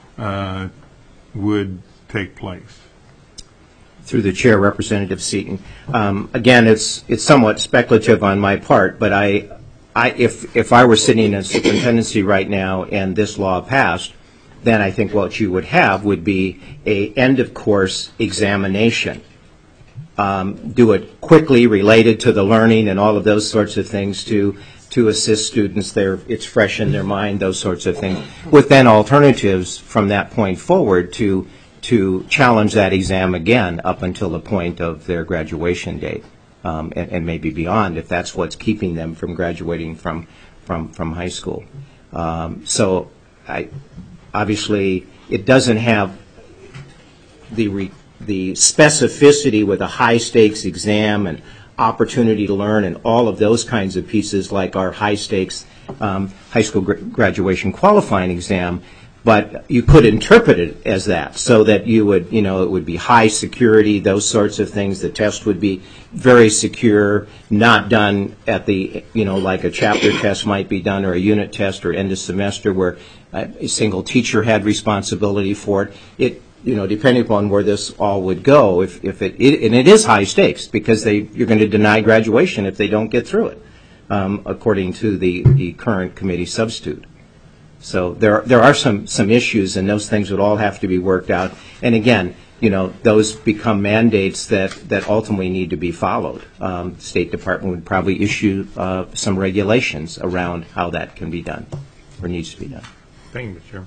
would take place? Through the chair, Representative Seaton. Again, it's somewhat speculative on my part, but if I were sitting in a superintendency right now and this law passed, then I think what you would have would be a end of course examination. Do it quickly, related to the learning and all of those sorts of things to assist students there. It's fresh in their mind, those sorts of things, with then alternatives from that point forward to challenge that exam again up until the point of their graduation date, and maybe beyond if that's what's keeping them from graduating from high school. So obviously it doesn't have the specificity with a high stakes exam and opportunity to learn and all of those kinds of pieces like our high stakes high school graduation qualifying exam. But you could interpret it as that, so that you would, it would be high security, those sorts of things. The test would be very secure, not done at the, like a chapter test might be done, or a unit test, or end of semester where a single teacher had responsibility for it. Depending upon where this all would go, and it is high stakes because you're going to deny graduation if they don't get through it, according to the current committee substitute. So there are some issues, and those things would all have to be worked out. And again, those become mandates that ultimately need to be followed. The State Department would probably issue some regulations around how that can be done or needs to be done. Thank you, Mr. Chairman.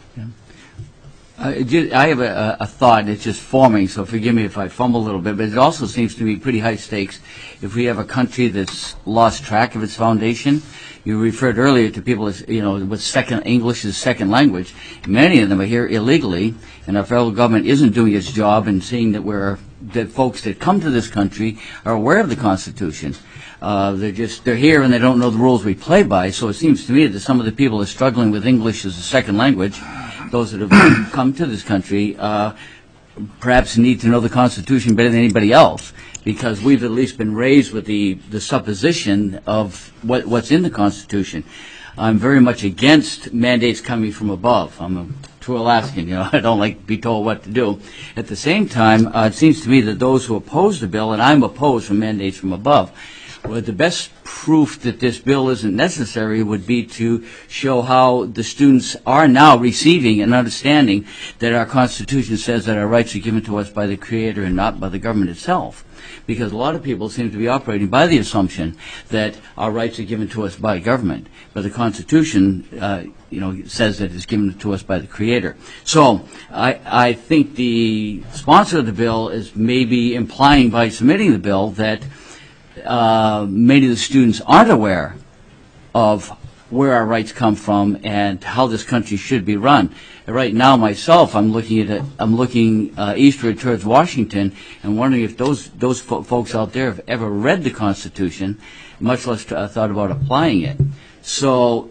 Yeah. I have a thought. It's just forming, so forgive me if I fumble a little bit, but it also seems to be pretty high stakes if we have a country that's lost track of its foundation. You referred earlier to people as, with English as second language. Many of them are here illegally, and our federal government isn't doing its job in seeing that folks that come to this country are aware of the Constitution. They're here and they don't know the rules we play by. So it seems to me that some of the people that are struggling with English as a second language, those that have come to this country, perhaps need to know the Constitution better than anybody else, because we've at least been raised with the supposition of what's in the Constitution. I'm very much against mandates coming from above. I'm a true Alaskan, I don't like to be told what to do. At the same time, it seems to me that those who oppose the bill, and I'm opposed to mandates from above, well, the best proof that this bill isn't necessary would be to show how the students are now receiving and understanding that our Constitution says that our rights are given to us by the Creator and not by the government itself. Because a lot of people seem to be operating by the assumption that our rights are given to us by government, but the Constitution, says that it's given to us by the Creator. So I think the sponsor of the bill is maybe implying by submitting the bill that many of the students aren't aware of where our rights come from and how this country should be run. Right now, myself, I'm looking eastward towards Washington and wondering if those folks out there have ever read the Constitution, much less thought about applying it. So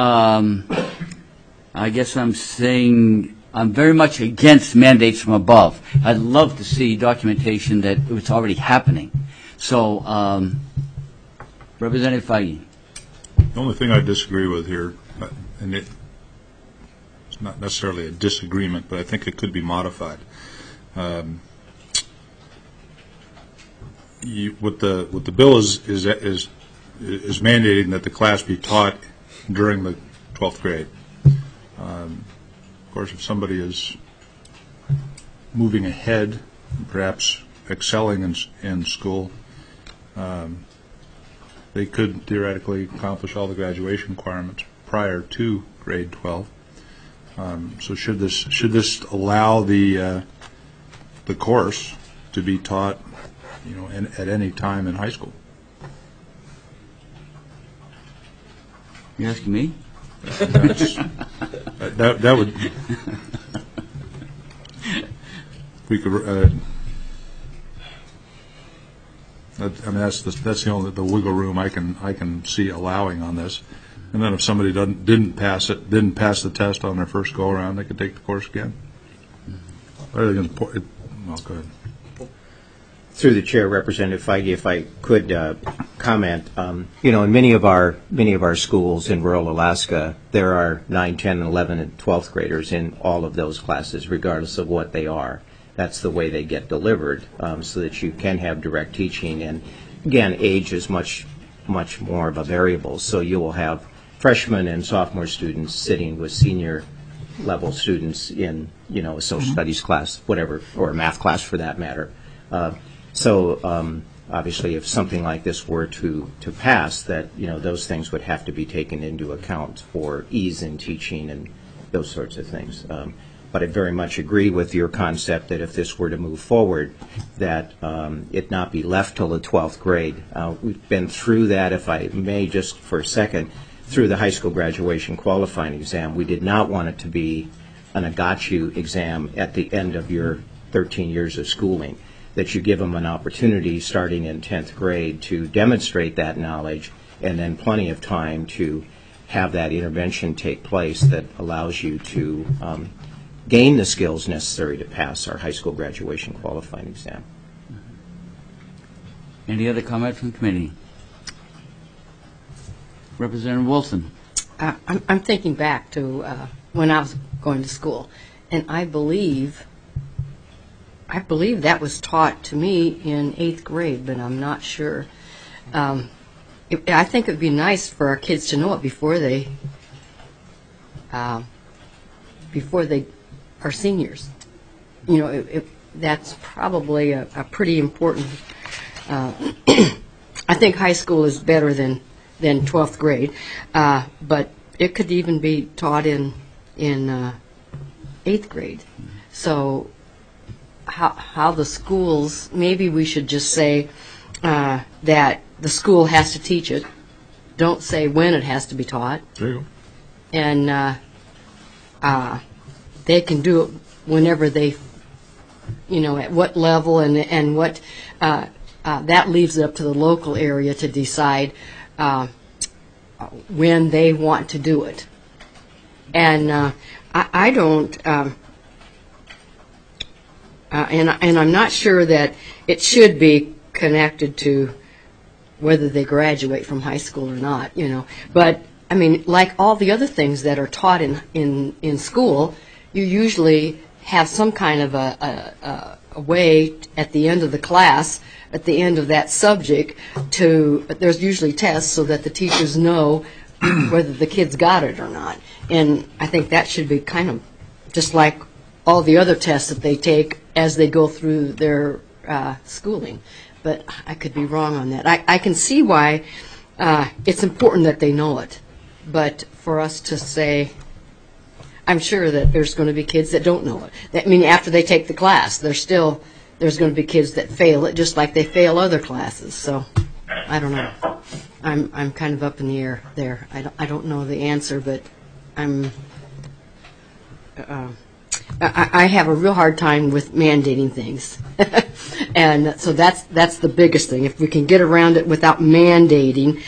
I guess I'm saying I'm very much against mandates from above. I'd love to see documentation that it's already happening. So, Representative Feige. The only thing I disagree with here, and it's not necessarily a disagreement, but I think it could be modified. What the bill is mandating that the class be taught during the 12th grade. Of course, if somebody is moving ahead, perhaps excelling in school, they could theoretically accomplish all the graduation requirements prior to grade 12. So should this allow the course to be taught, at any time in high school? You asking me? That would we could I mean, that's the only the wiggle room I can see allowing on this. And then if somebody didn't pass the test on their first go around, they could take the course again. Well, go ahead. Through the chair, Representative Feige, if I could comment, in many of our schools in rural Alaska, there are 9, 10, 11, and 12th graders in all of those classes, regardless of what they are. That's the way they get delivered, so that you can have direct teaching. And again, age is much more of a variable. So you will have freshman and sophomore students sitting with senior level students in, a social studies class, whatever, or a math class for that matter. So obviously, if something like this were to pass, that those things would have to be taken into account for ease in teaching and those sorts of things. But I very much agree with your concept that if this were to move forward, that it not be left till the 12th grade. We've been through that, if I may, just for a second, through the high school graduation qualifying exam. We did not want it to be an I got you exam at the end of your 13 years of schooling, that you give them an opportunity starting in 10th grade to demonstrate that knowledge, and then plenty of time to have that intervention take place that allows you to gain the skills necessary to pass our high school graduation qualifying exam. Any other comment from the committee? Representative Wilson. I'm thinking back to when I was going to school, and I believe that was taught to me in 8th grade, but I'm not sure. I think it would be nice for our kids to know it before they are seniors. That's probably a pretty important. I think high school is better than 12th grade, but it could even be taught in 8th grade. So how the schools, maybe we should just say that the school has to teach it. Don't say when it has to be taught. There you go. And they can do it whenever they, at what level and what, that leaves it up to the local area to decide when they want to do it. And I don't, and I'm not sure that it should be connected to whether they graduate from high school or not, But, I mean, like all the other things that are taught in school, you usually have some kind of a way at the end of the class, at the end of that subject, there's usually tests so that the teachers know whether the kids got it or not. And I think that should be kind of just like all the other tests that they take as they go through their schooling. But I could be wrong on that. I can see why it's important that they know it. But for us to say, I'm sure that there's going to be kids that don't know it. I mean, after they take the class, there's going to be kids that fail it just like they fail other classes. So I don't know. I'm kind of up in the air there. I don't know the answer, but I have a real hard time with mandating things. And so that's the biggest thing. If we can get around it without mandating,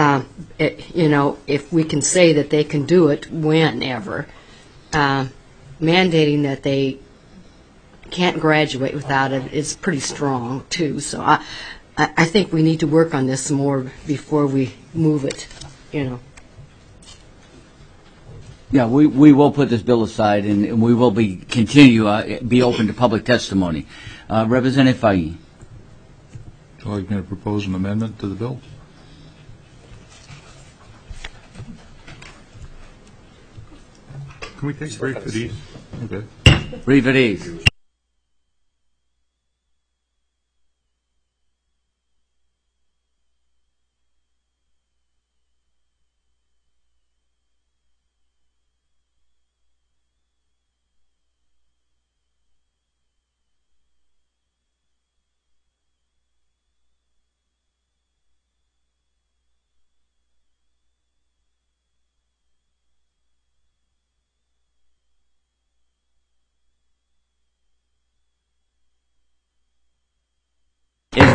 if we can say that they can do it whenever, mandating that they can't graduate without it is pretty strong too. So I think we need to work on this some more before we move it, Yeah, we will put this bill aside, and we will be open to public testimony. Representative Feige. Would you like me to propose an amendment to the bill? Can we take a break for these? Okay. Brief at ease.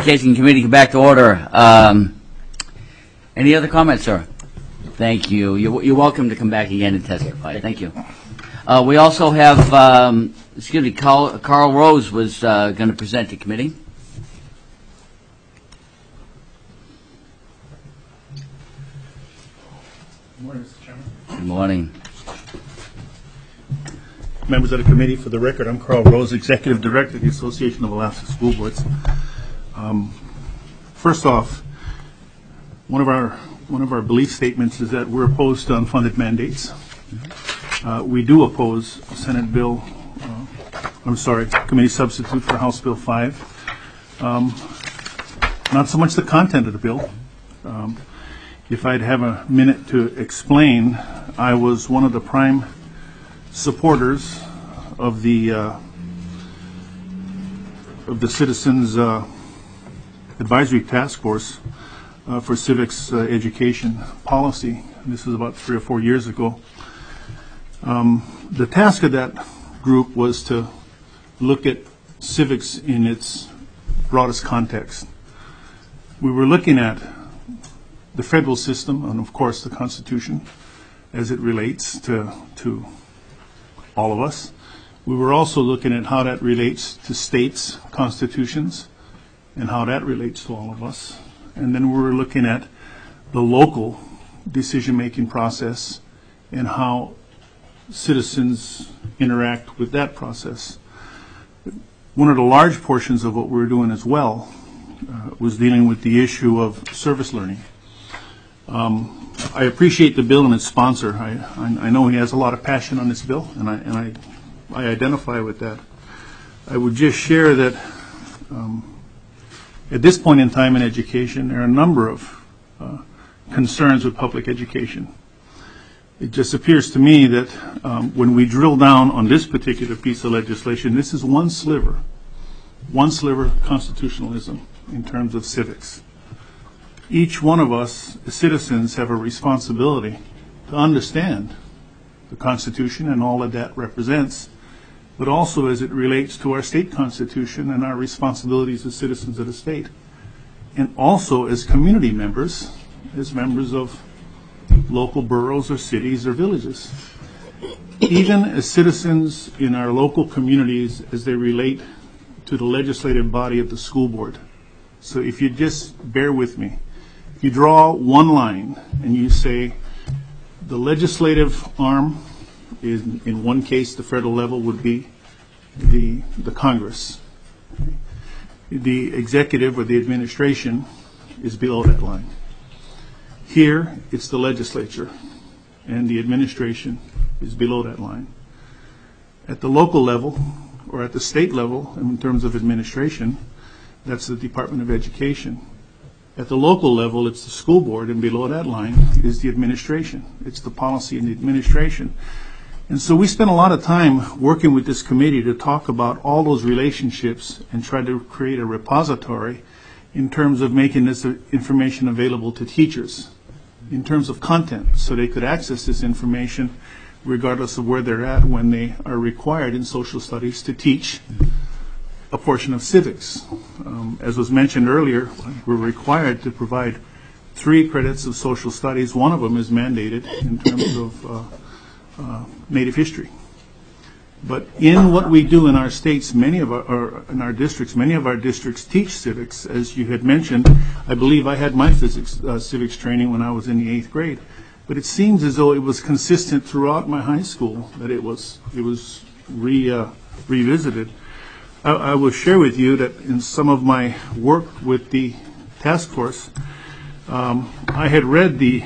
Education Committee come back to order. Any other comments, sir? Thank you. You're welcome to come back again and testify. Thank you. We also have, Carl Rose was going to present to committee. Good morning, Mr. Chairman. Good morning. Members of the committee, for the record, I'm Carl Rose, Executive Director of the Association of Alaska School Boards. First off, one of our belief statements is that we're opposed to unfunded mandates. We do oppose Senate Bill, Committee Substitute for House Bill 5. Not so much the content of the bill. If I'd have a minute to explain, I was one of the prime supporters of the Citizens Advisory Task Force for Civics Education Policy. This was about 3 or 4 years ago. The task of that group was to look at civics in its broadest context. We were looking at the federal system and, of course, the Constitution as it relates to all of us. We were also looking at how that relates to states' constitutions and how that relates to all of us. And then we were looking at the local decision-making process and how citizens interact with that process. One of the large portions of what we were doing as well was dealing with the issue of service learning. I appreciate the bill and its sponsor. I know he has a lot of passion on this bill, and I identify with that. I would just share that at this point in time in education, there are a number of concerns with public education. It just appears to me that when we drill down on this particular piece of legislation, this is one sliver constitutionalism in terms of civics. Each one of us, as citizens, have a responsibility to understand the Constitution and all that that represents, but also as it relates to our state constitution and our responsibilities as citizens of the state, and also as community members, as members of local boroughs or cities or villages. Even as citizens in our local communities as they relate to the legislative body of the school board. So if you just bear with me, if you draw one line and you say the legislative arm is, in one case, the federal level would be the Congress. The executive or the administration is below that line. Here, it's the legislature, and the administration is below that line. At the local level, or at the state level, in terms of administration, that's the Department of Education. At the local level, it's the school board, and below that line is the administration. It's the policy and the administration. And so we spent a lot of time working with this committee to talk about all those relationships and try to create a repository in terms of making this information available to teachers, in terms of content, so they could access this information regardless of where they're at when they are required in social studies to teach a portion of civics. As was mentioned earlier, we're required to provide 3 credits of social studies. One of them is mandated in terms of Native history. But in what we do in our states, many of our districts teach civics. As you had mentioned, I believe I had my civics training when I was in the 8th grade. But it seems as though it was consistent throughout my high school that it was revisited. I will share with you that in some of my work with the task force, I had read the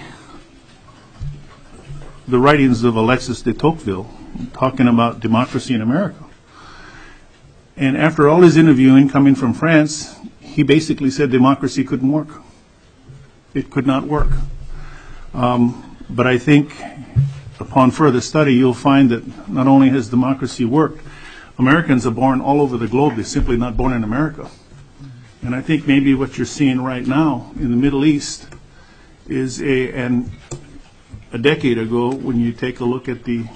writings of Alexis de Tocqueville talking about democracy in America. And after all his interviewing coming from France, he basically said democracy couldn't work. It could not work. But I think upon further study, you'll find that not only has democracy worked, Americans are born all over the globe. They're simply not born in America. And I think maybe what you're seeing right now in the Middle East is a decade ago, when you take a look at the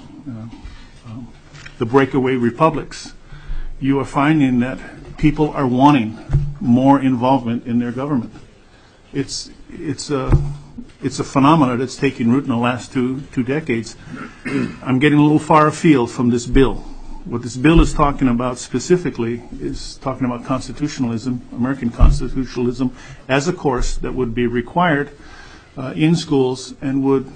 breakaway republics, you are finding that people are wanting more involvement in their government. It's a phenomenon that's taken root in the last two decades. I'm getting a little far afield from this bill. What this bill is talking about specifically is talking about constitutionalism, American constitutionalism, as a course that would be required in schools and would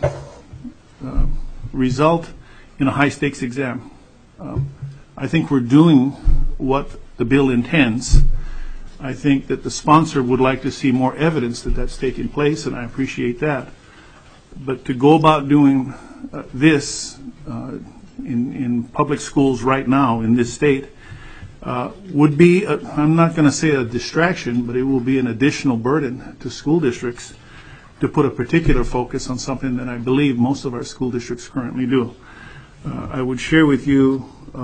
result in a high-stakes exam. I think we're doing what the bill intends. I think that the sponsor would like to see more evidence that that's taking place, and I appreciate that. But to go about doing this in public schools right now in this state would be, I'm not going to say a distraction, but it will be an additional burden to school districts to put a particular focus on something that I believe most of our school districts currently do. I would share with you,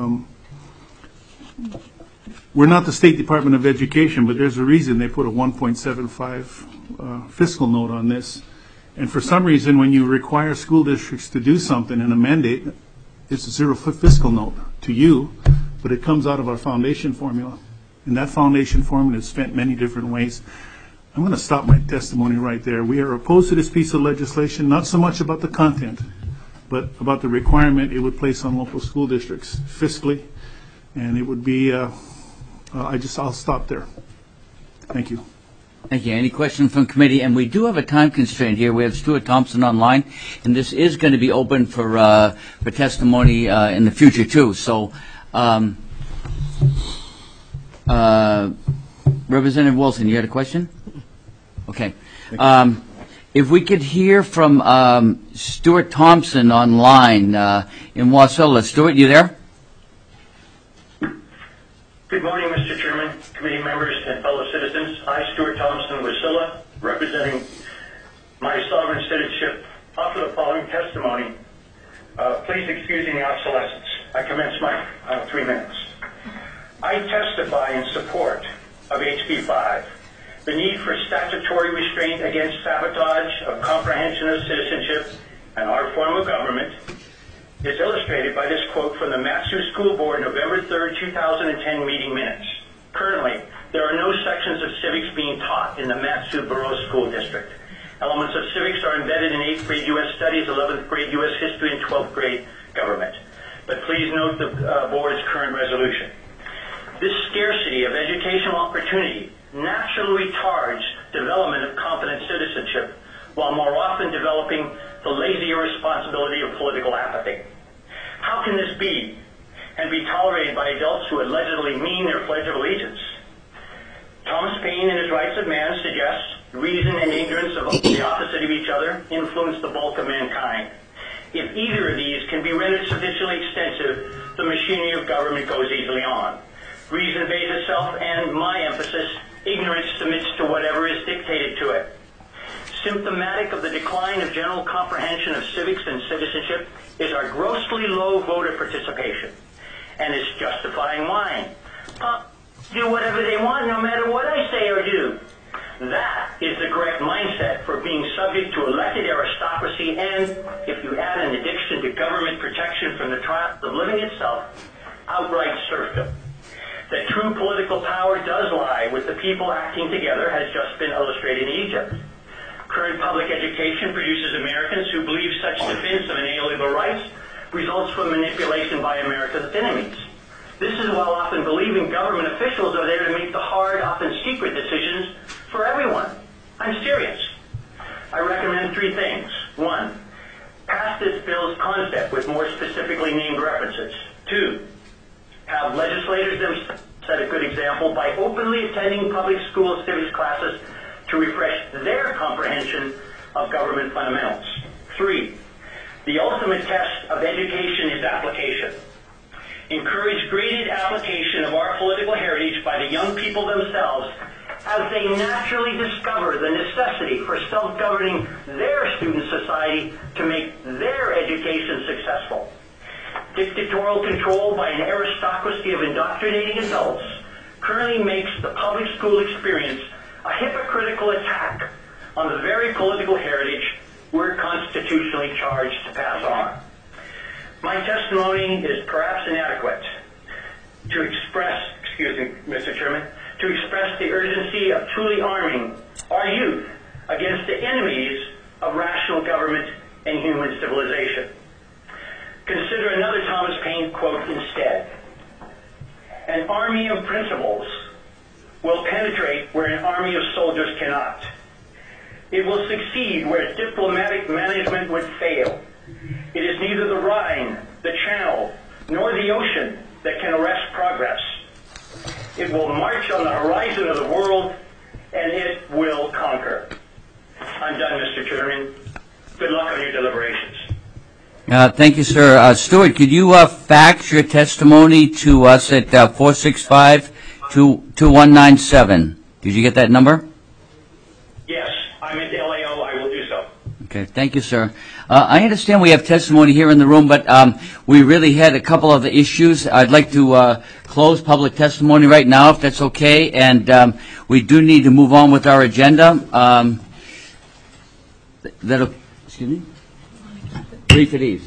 we're not the State Department of Education, but there's a reason they put a 1.75 fiscal note on this. And for some reason, when you require school districts to do something in a mandate, it's a 0 fiscal note to you, but it comes out of our foundation formula. And that foundation formula is spent many different ways. I'm going to stop my testimony right there. We are opposed to this piece of legislation, not so much about the content, but about the requirement it would place on local school districts fiscally. And it would be, I'll stop there. Thank you. Thank you. Any questions from committee? And we do have a time constraint here. We have Stuart Thompson online, and this is going to be open for testimony in the future too. So, Representative Wilson, you had a question? Okay. If we could hear from Stuart Thompson online in Wasilla. Stuart, you there? Good morning, Mr. Chairman, committee members, and fellow citizens. I, Stuart Thompson, Wasilla, representing my sovereign citizenship, offer the following testimony. Please excuse the obsolescence. I commence my 3 minutes. I testify in support of HB 5, the need for statutory restraint against sabotage of comprehension of citizenship and our form of government is illustrated by this quote from the Mat-Su School Board November 3rd, 2010 meeting minutes. Currently, there are no sections of civics being taught in the Mat-Su Borough School District. Elements of civics are embedded in 8th grade U.S. Studies, 11th grade U.S. History, and 12th grade Government. But please note the board's current resolution. This scarcity of educational opportunity naturally retards development of competent citizenship, while more often developing the lazy irresponsibility of political apathy. How can this be and be tolerated by adults who allegedly mean their Pledge of Allegiance? Thomas Paine in his Rights of Man suggests reason and ignorance of the opposite of each other influence the bulk of mankind. If either of these can be rendered sufficiently extensive, the machinery of government goes easily on. Reason obeys itself, and my emphasis, ignorance submits to whatever is dictated to it. Symptomatic of the decline of general comprehension of civics and citizenship is our grossly low voter participation, and it's justifying whine. Do whatever they want, no matter what I say or do. That is the correct mindset for being subject to elected aristocracy and, if you add an addiction to government protection from the trials of living itself, outright serfdom. That true political power does lie with the people acting together has just been illustrated in Egypt. Current public education produces Americans who believe such defense of inalienable rights results from manipulation by America's enemies. This is while often believing government officials are there to make the hard, often secret decisions for everyone. I'm serious. I recommend 3 things. 1, pass this bill's concept with more specifically named references. 2, have legislators themselves set a good example by openly attending public school civics classes to refresh their comprehension of government fundamentals. 3, the ultimate test of education is application. Encourage graded application of our political heritage by the young people themselves as they naturally discover the necessity for self-governing their student society to make their education successful. Dictatorial control by an aristocracy of indoctrinating adults currently makes the public school experience a hypocritical attack on the very political heritage we're constitutionally charged to pass on. My testimony is perhaps inadequate to express, Mr. Chairman, to express the urgency of truly arming our youth against the enemies of rational government and human civilization. Consider another Thomas Paine quote instead. An army of principles will penetrate where an army of soldiers cannot. It will succeed where diplomatic management would fail. It is neither the Rhine, the Channel, nor the ocean that can arrest progress. It will march on the horizon of the world, and it will conquer. I'm done, Mr. Chairman. Good luck on your deliberations. Thank you, sir. Stuart, could you fax your testimony to us at 465-2197? Did you get that number? Yes, I'm at LAO. I will do so. Okay, thank you, sir. I understand we have testimony here in the room, but we really had a couple of issues. I'd like to close public testimony right now, if that's okay, and we do need to move on with our agenda. Excuse me? Brief at ease.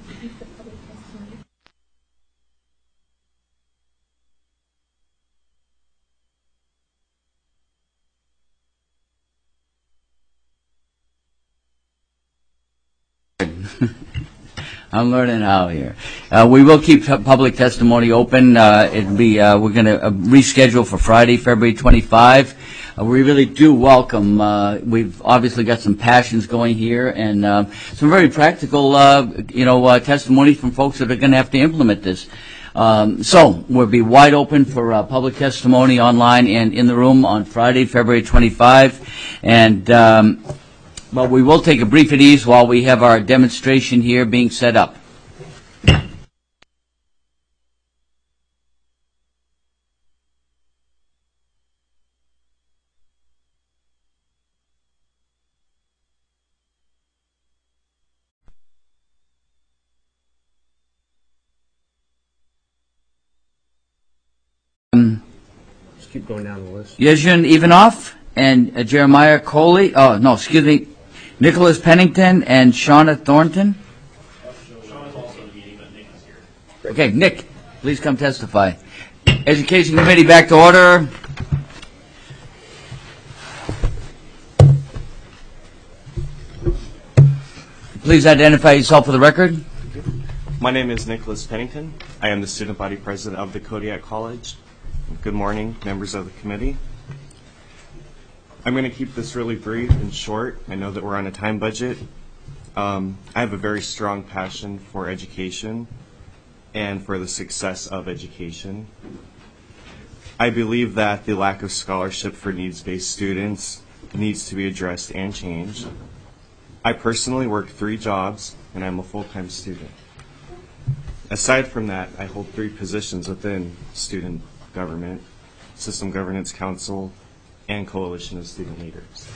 I'm learning how here. We will keep public testimony open. It'll be we're going to reschedule for Friday, February 25. We really do welcome. We've obviously got some passions going here, and some very practical, testimony from folks that are going to have to implement this. So we'll be wide open for public testimony online and in the room on Friday, February 25, and. But we will take a brief at ease while we have our demonstration here being set up. Just keep going down the list. Yezhin Ivanov and Jeremiah Coley. Oh, no, excuse me. Nicholas Pennington and Shauna Thornton. Shauna's also in the meeting, but Nick is here. Okay, Nick, please come testify. Education Committee, back to order. Please identify yourself for the record. My name is Nicholas Pennington. I am the student body president of the Kodiak College. Good morning, members of the committee. I'm going to keep this really brief and short. I know that we're on a time budget. I have a very strong passion for education and for the success of education. I believe that the lack of scholarship for needs-based students needs to be addressed and changed. I personally work 3 jobs, and I'm a full-time student. Aside from that, I hold 3 positions within student government, System Governance Council, and Coalition of Student Leaders.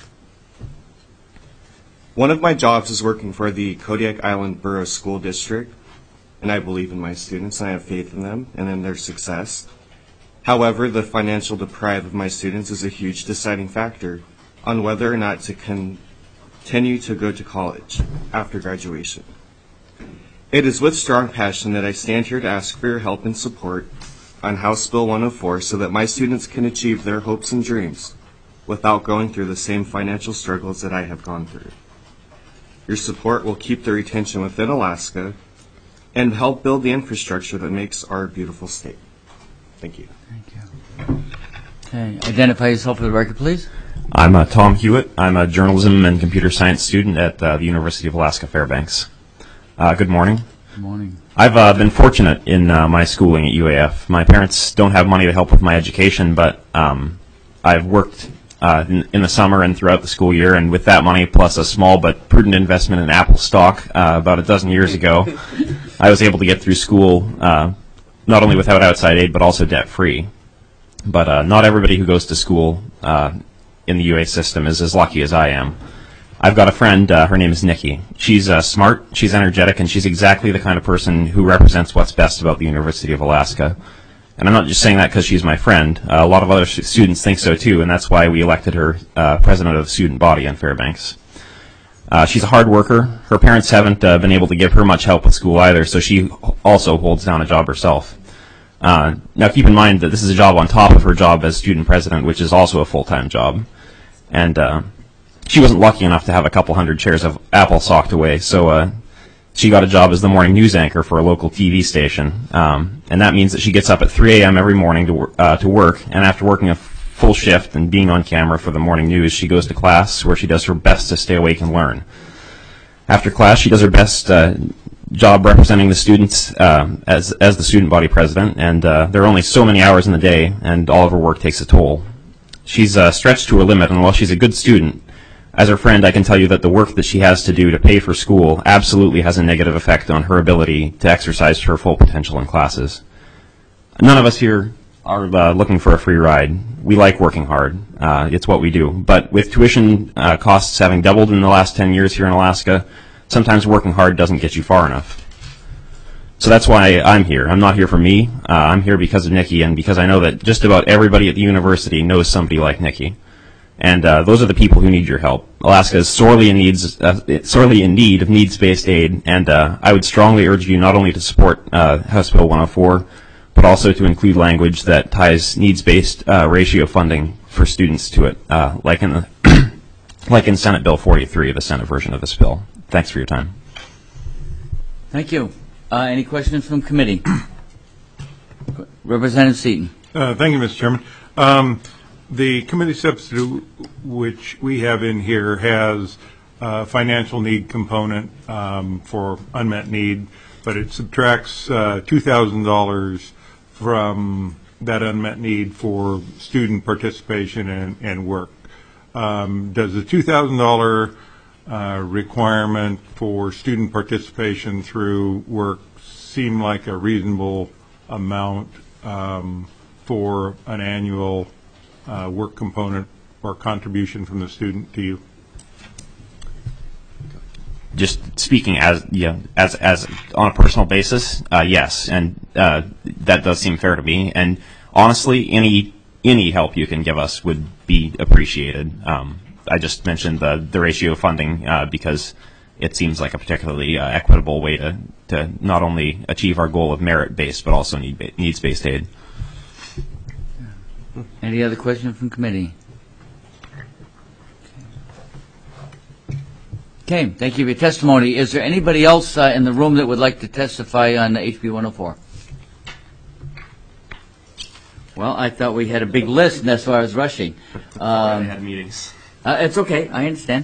One of my jobs is working for the Kodiak Island Borough School District, and I believe in my students, and I have faith in them and in their success. However, the financial deprive of my students is a huge deciding factor on whether or not to continue to go to college after graduation. It is with strong passion that I stand here to ask for your help and support on House Bill 104 so that my students can achieve their hopes and dreams without going through the same financial struggles that I have gone through. Your support will keep the retention within Alaska and help build the infrastructure that makes our beautiful state. Thank you. Thank you. Okay, identify yourself for the record, please. I'm Tom Hewitt. I'm a journalism and computer science student at the University of Alaska Fairbanks. Good morning. Good morning. I've been fortunate in my schooling at UAF. My parents don't have money to help with my education, but I've worked in the summer and throughout the school year, and with that money plus a small but prudent investment in Apple stock about a dozen years ago, I was able to get through school not only without outside aid but also debt-free. But not everybody who goes to school in the UA system is as lucky as I am. I've got a friend, her name is Nikki. She's smart, she's energetic, and she's exactly the kind of person who represents what's best about the University of Alaska. And I'm not just saying that because she's my friend. A lot of other students think so too, and that's why we elected her president of the student body in Fairbanks. She's a hard worker. Her parents haven't been able to give her much help with school either, so she also holds down a job herself. Now, keep in mind that this is a job on top of her job as student president, which is also a full-time job. And she wasn't lucky enough to have a couple hundred chairs of apple socked away, so she got a job as the morning news anchor for a local TV station. And that means that she gets up at 3 a.m. every morning to work, and after working a full shift and being on camera for the morning news, she goes to class where she does her best to stay awake and learn. After class, she does her best job representing the students as the student body president, and there are only so many hours in the day, and all of her work takes a toll. She's stretched to her limit, and while she's a good student, as her friend, I can tell you that the work that she has to do to pay for school absolutely has a negative effect on her ability to exercise her full potential in classes. None of us here are looking for a free ride. We like working hard. It's what we do. But with tuition costs having doubled in the last 10 years here in Alaska, sometimes working hard doesn't get you far enough. So that's why I'm here. I'm not here for me. I'm here because of Nikki, and because I know that just about everybody at the university knows somebody like Nikki. And those are the people who need your help. Alaska is sorely in need of needs-based aid, and I would strongly urge you not only to support House Bill 104, but also to include language that ties needs-based ratio funding for students to it, like in Senate Bill 43, the Senate version of this bill. Thanks for your time. Thank you. Any questions from committee? Representative Seaton. Thank you, Mr. Chairman. The committee substitute, which we have in here, has a financial need component for unmet need, but it subtracts $2,000 from that unmet need for student participation and work. Does the $2,000 requirement for student participation through work seem like a reasonable amount for an annual work component or contribution from the student to you? Just speaking as on a personal basis, yes, and that does seem fair to me. And honestly, any help you can give us would be appreciated. I just mentioned the ratio of funding because it seems like a particularly equitable way to not only achieve our goal of merit-based but also needs-based aid. Any other questions from committee? Okay, thank you for your testimony. Is there anybody else in the room that would like to testify on HB 104? Well, I thought we had a big list, and that's why I was rushing. I had meetings. It's okay, I understand.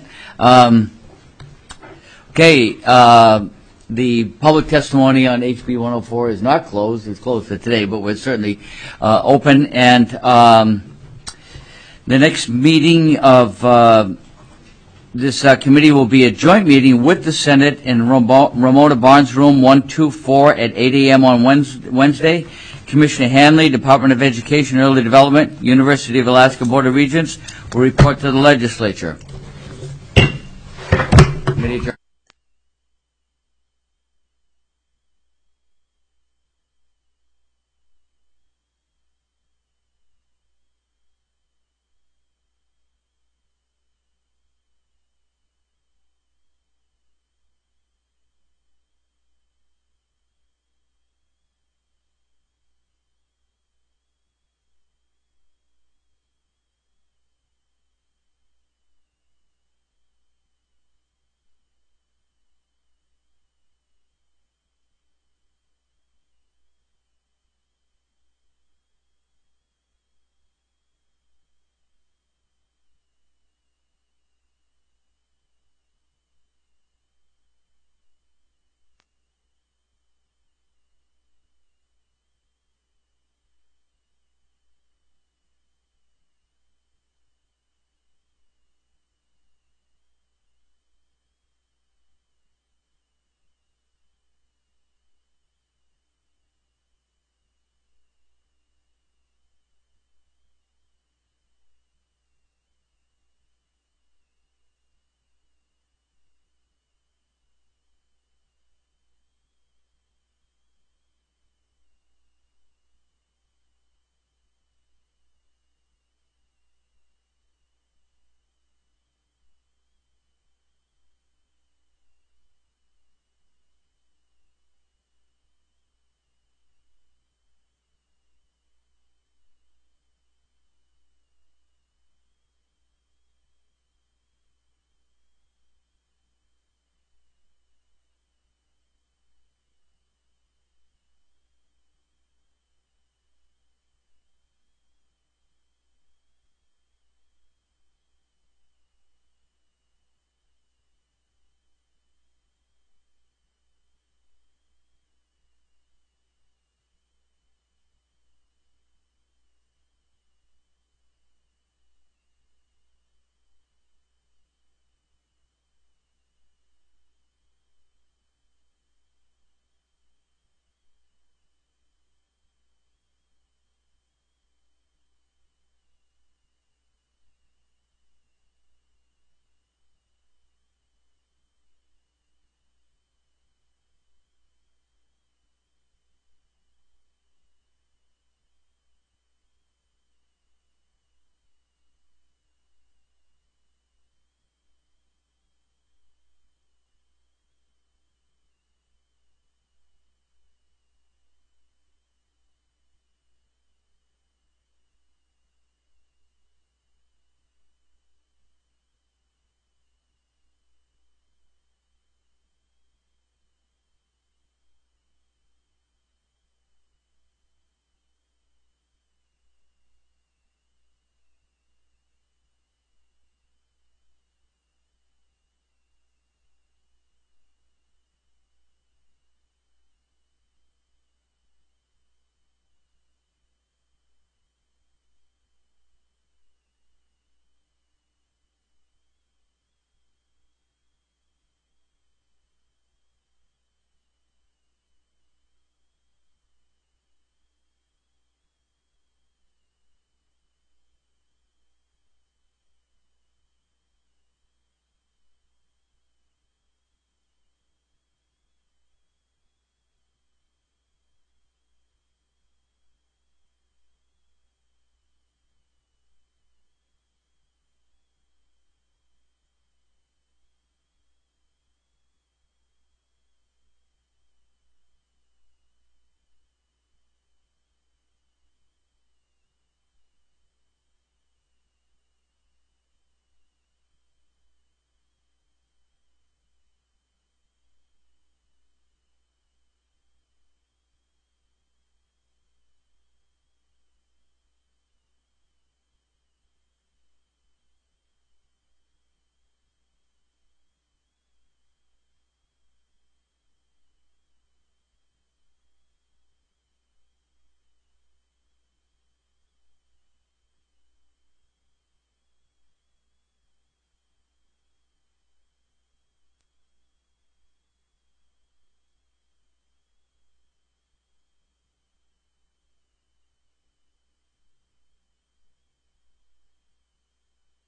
The public testimony on HB 104 is not closed. It's closed for today, but we're certainly open. And the next meeting of this committee will be a joint meeting with the Senate in Ramona Barnes Room 124 at 8 a.m. on Wednesday. Commissioner Hanley, Department of Education and Early Development, University of Alaska Board of Regents, will report to the legislature.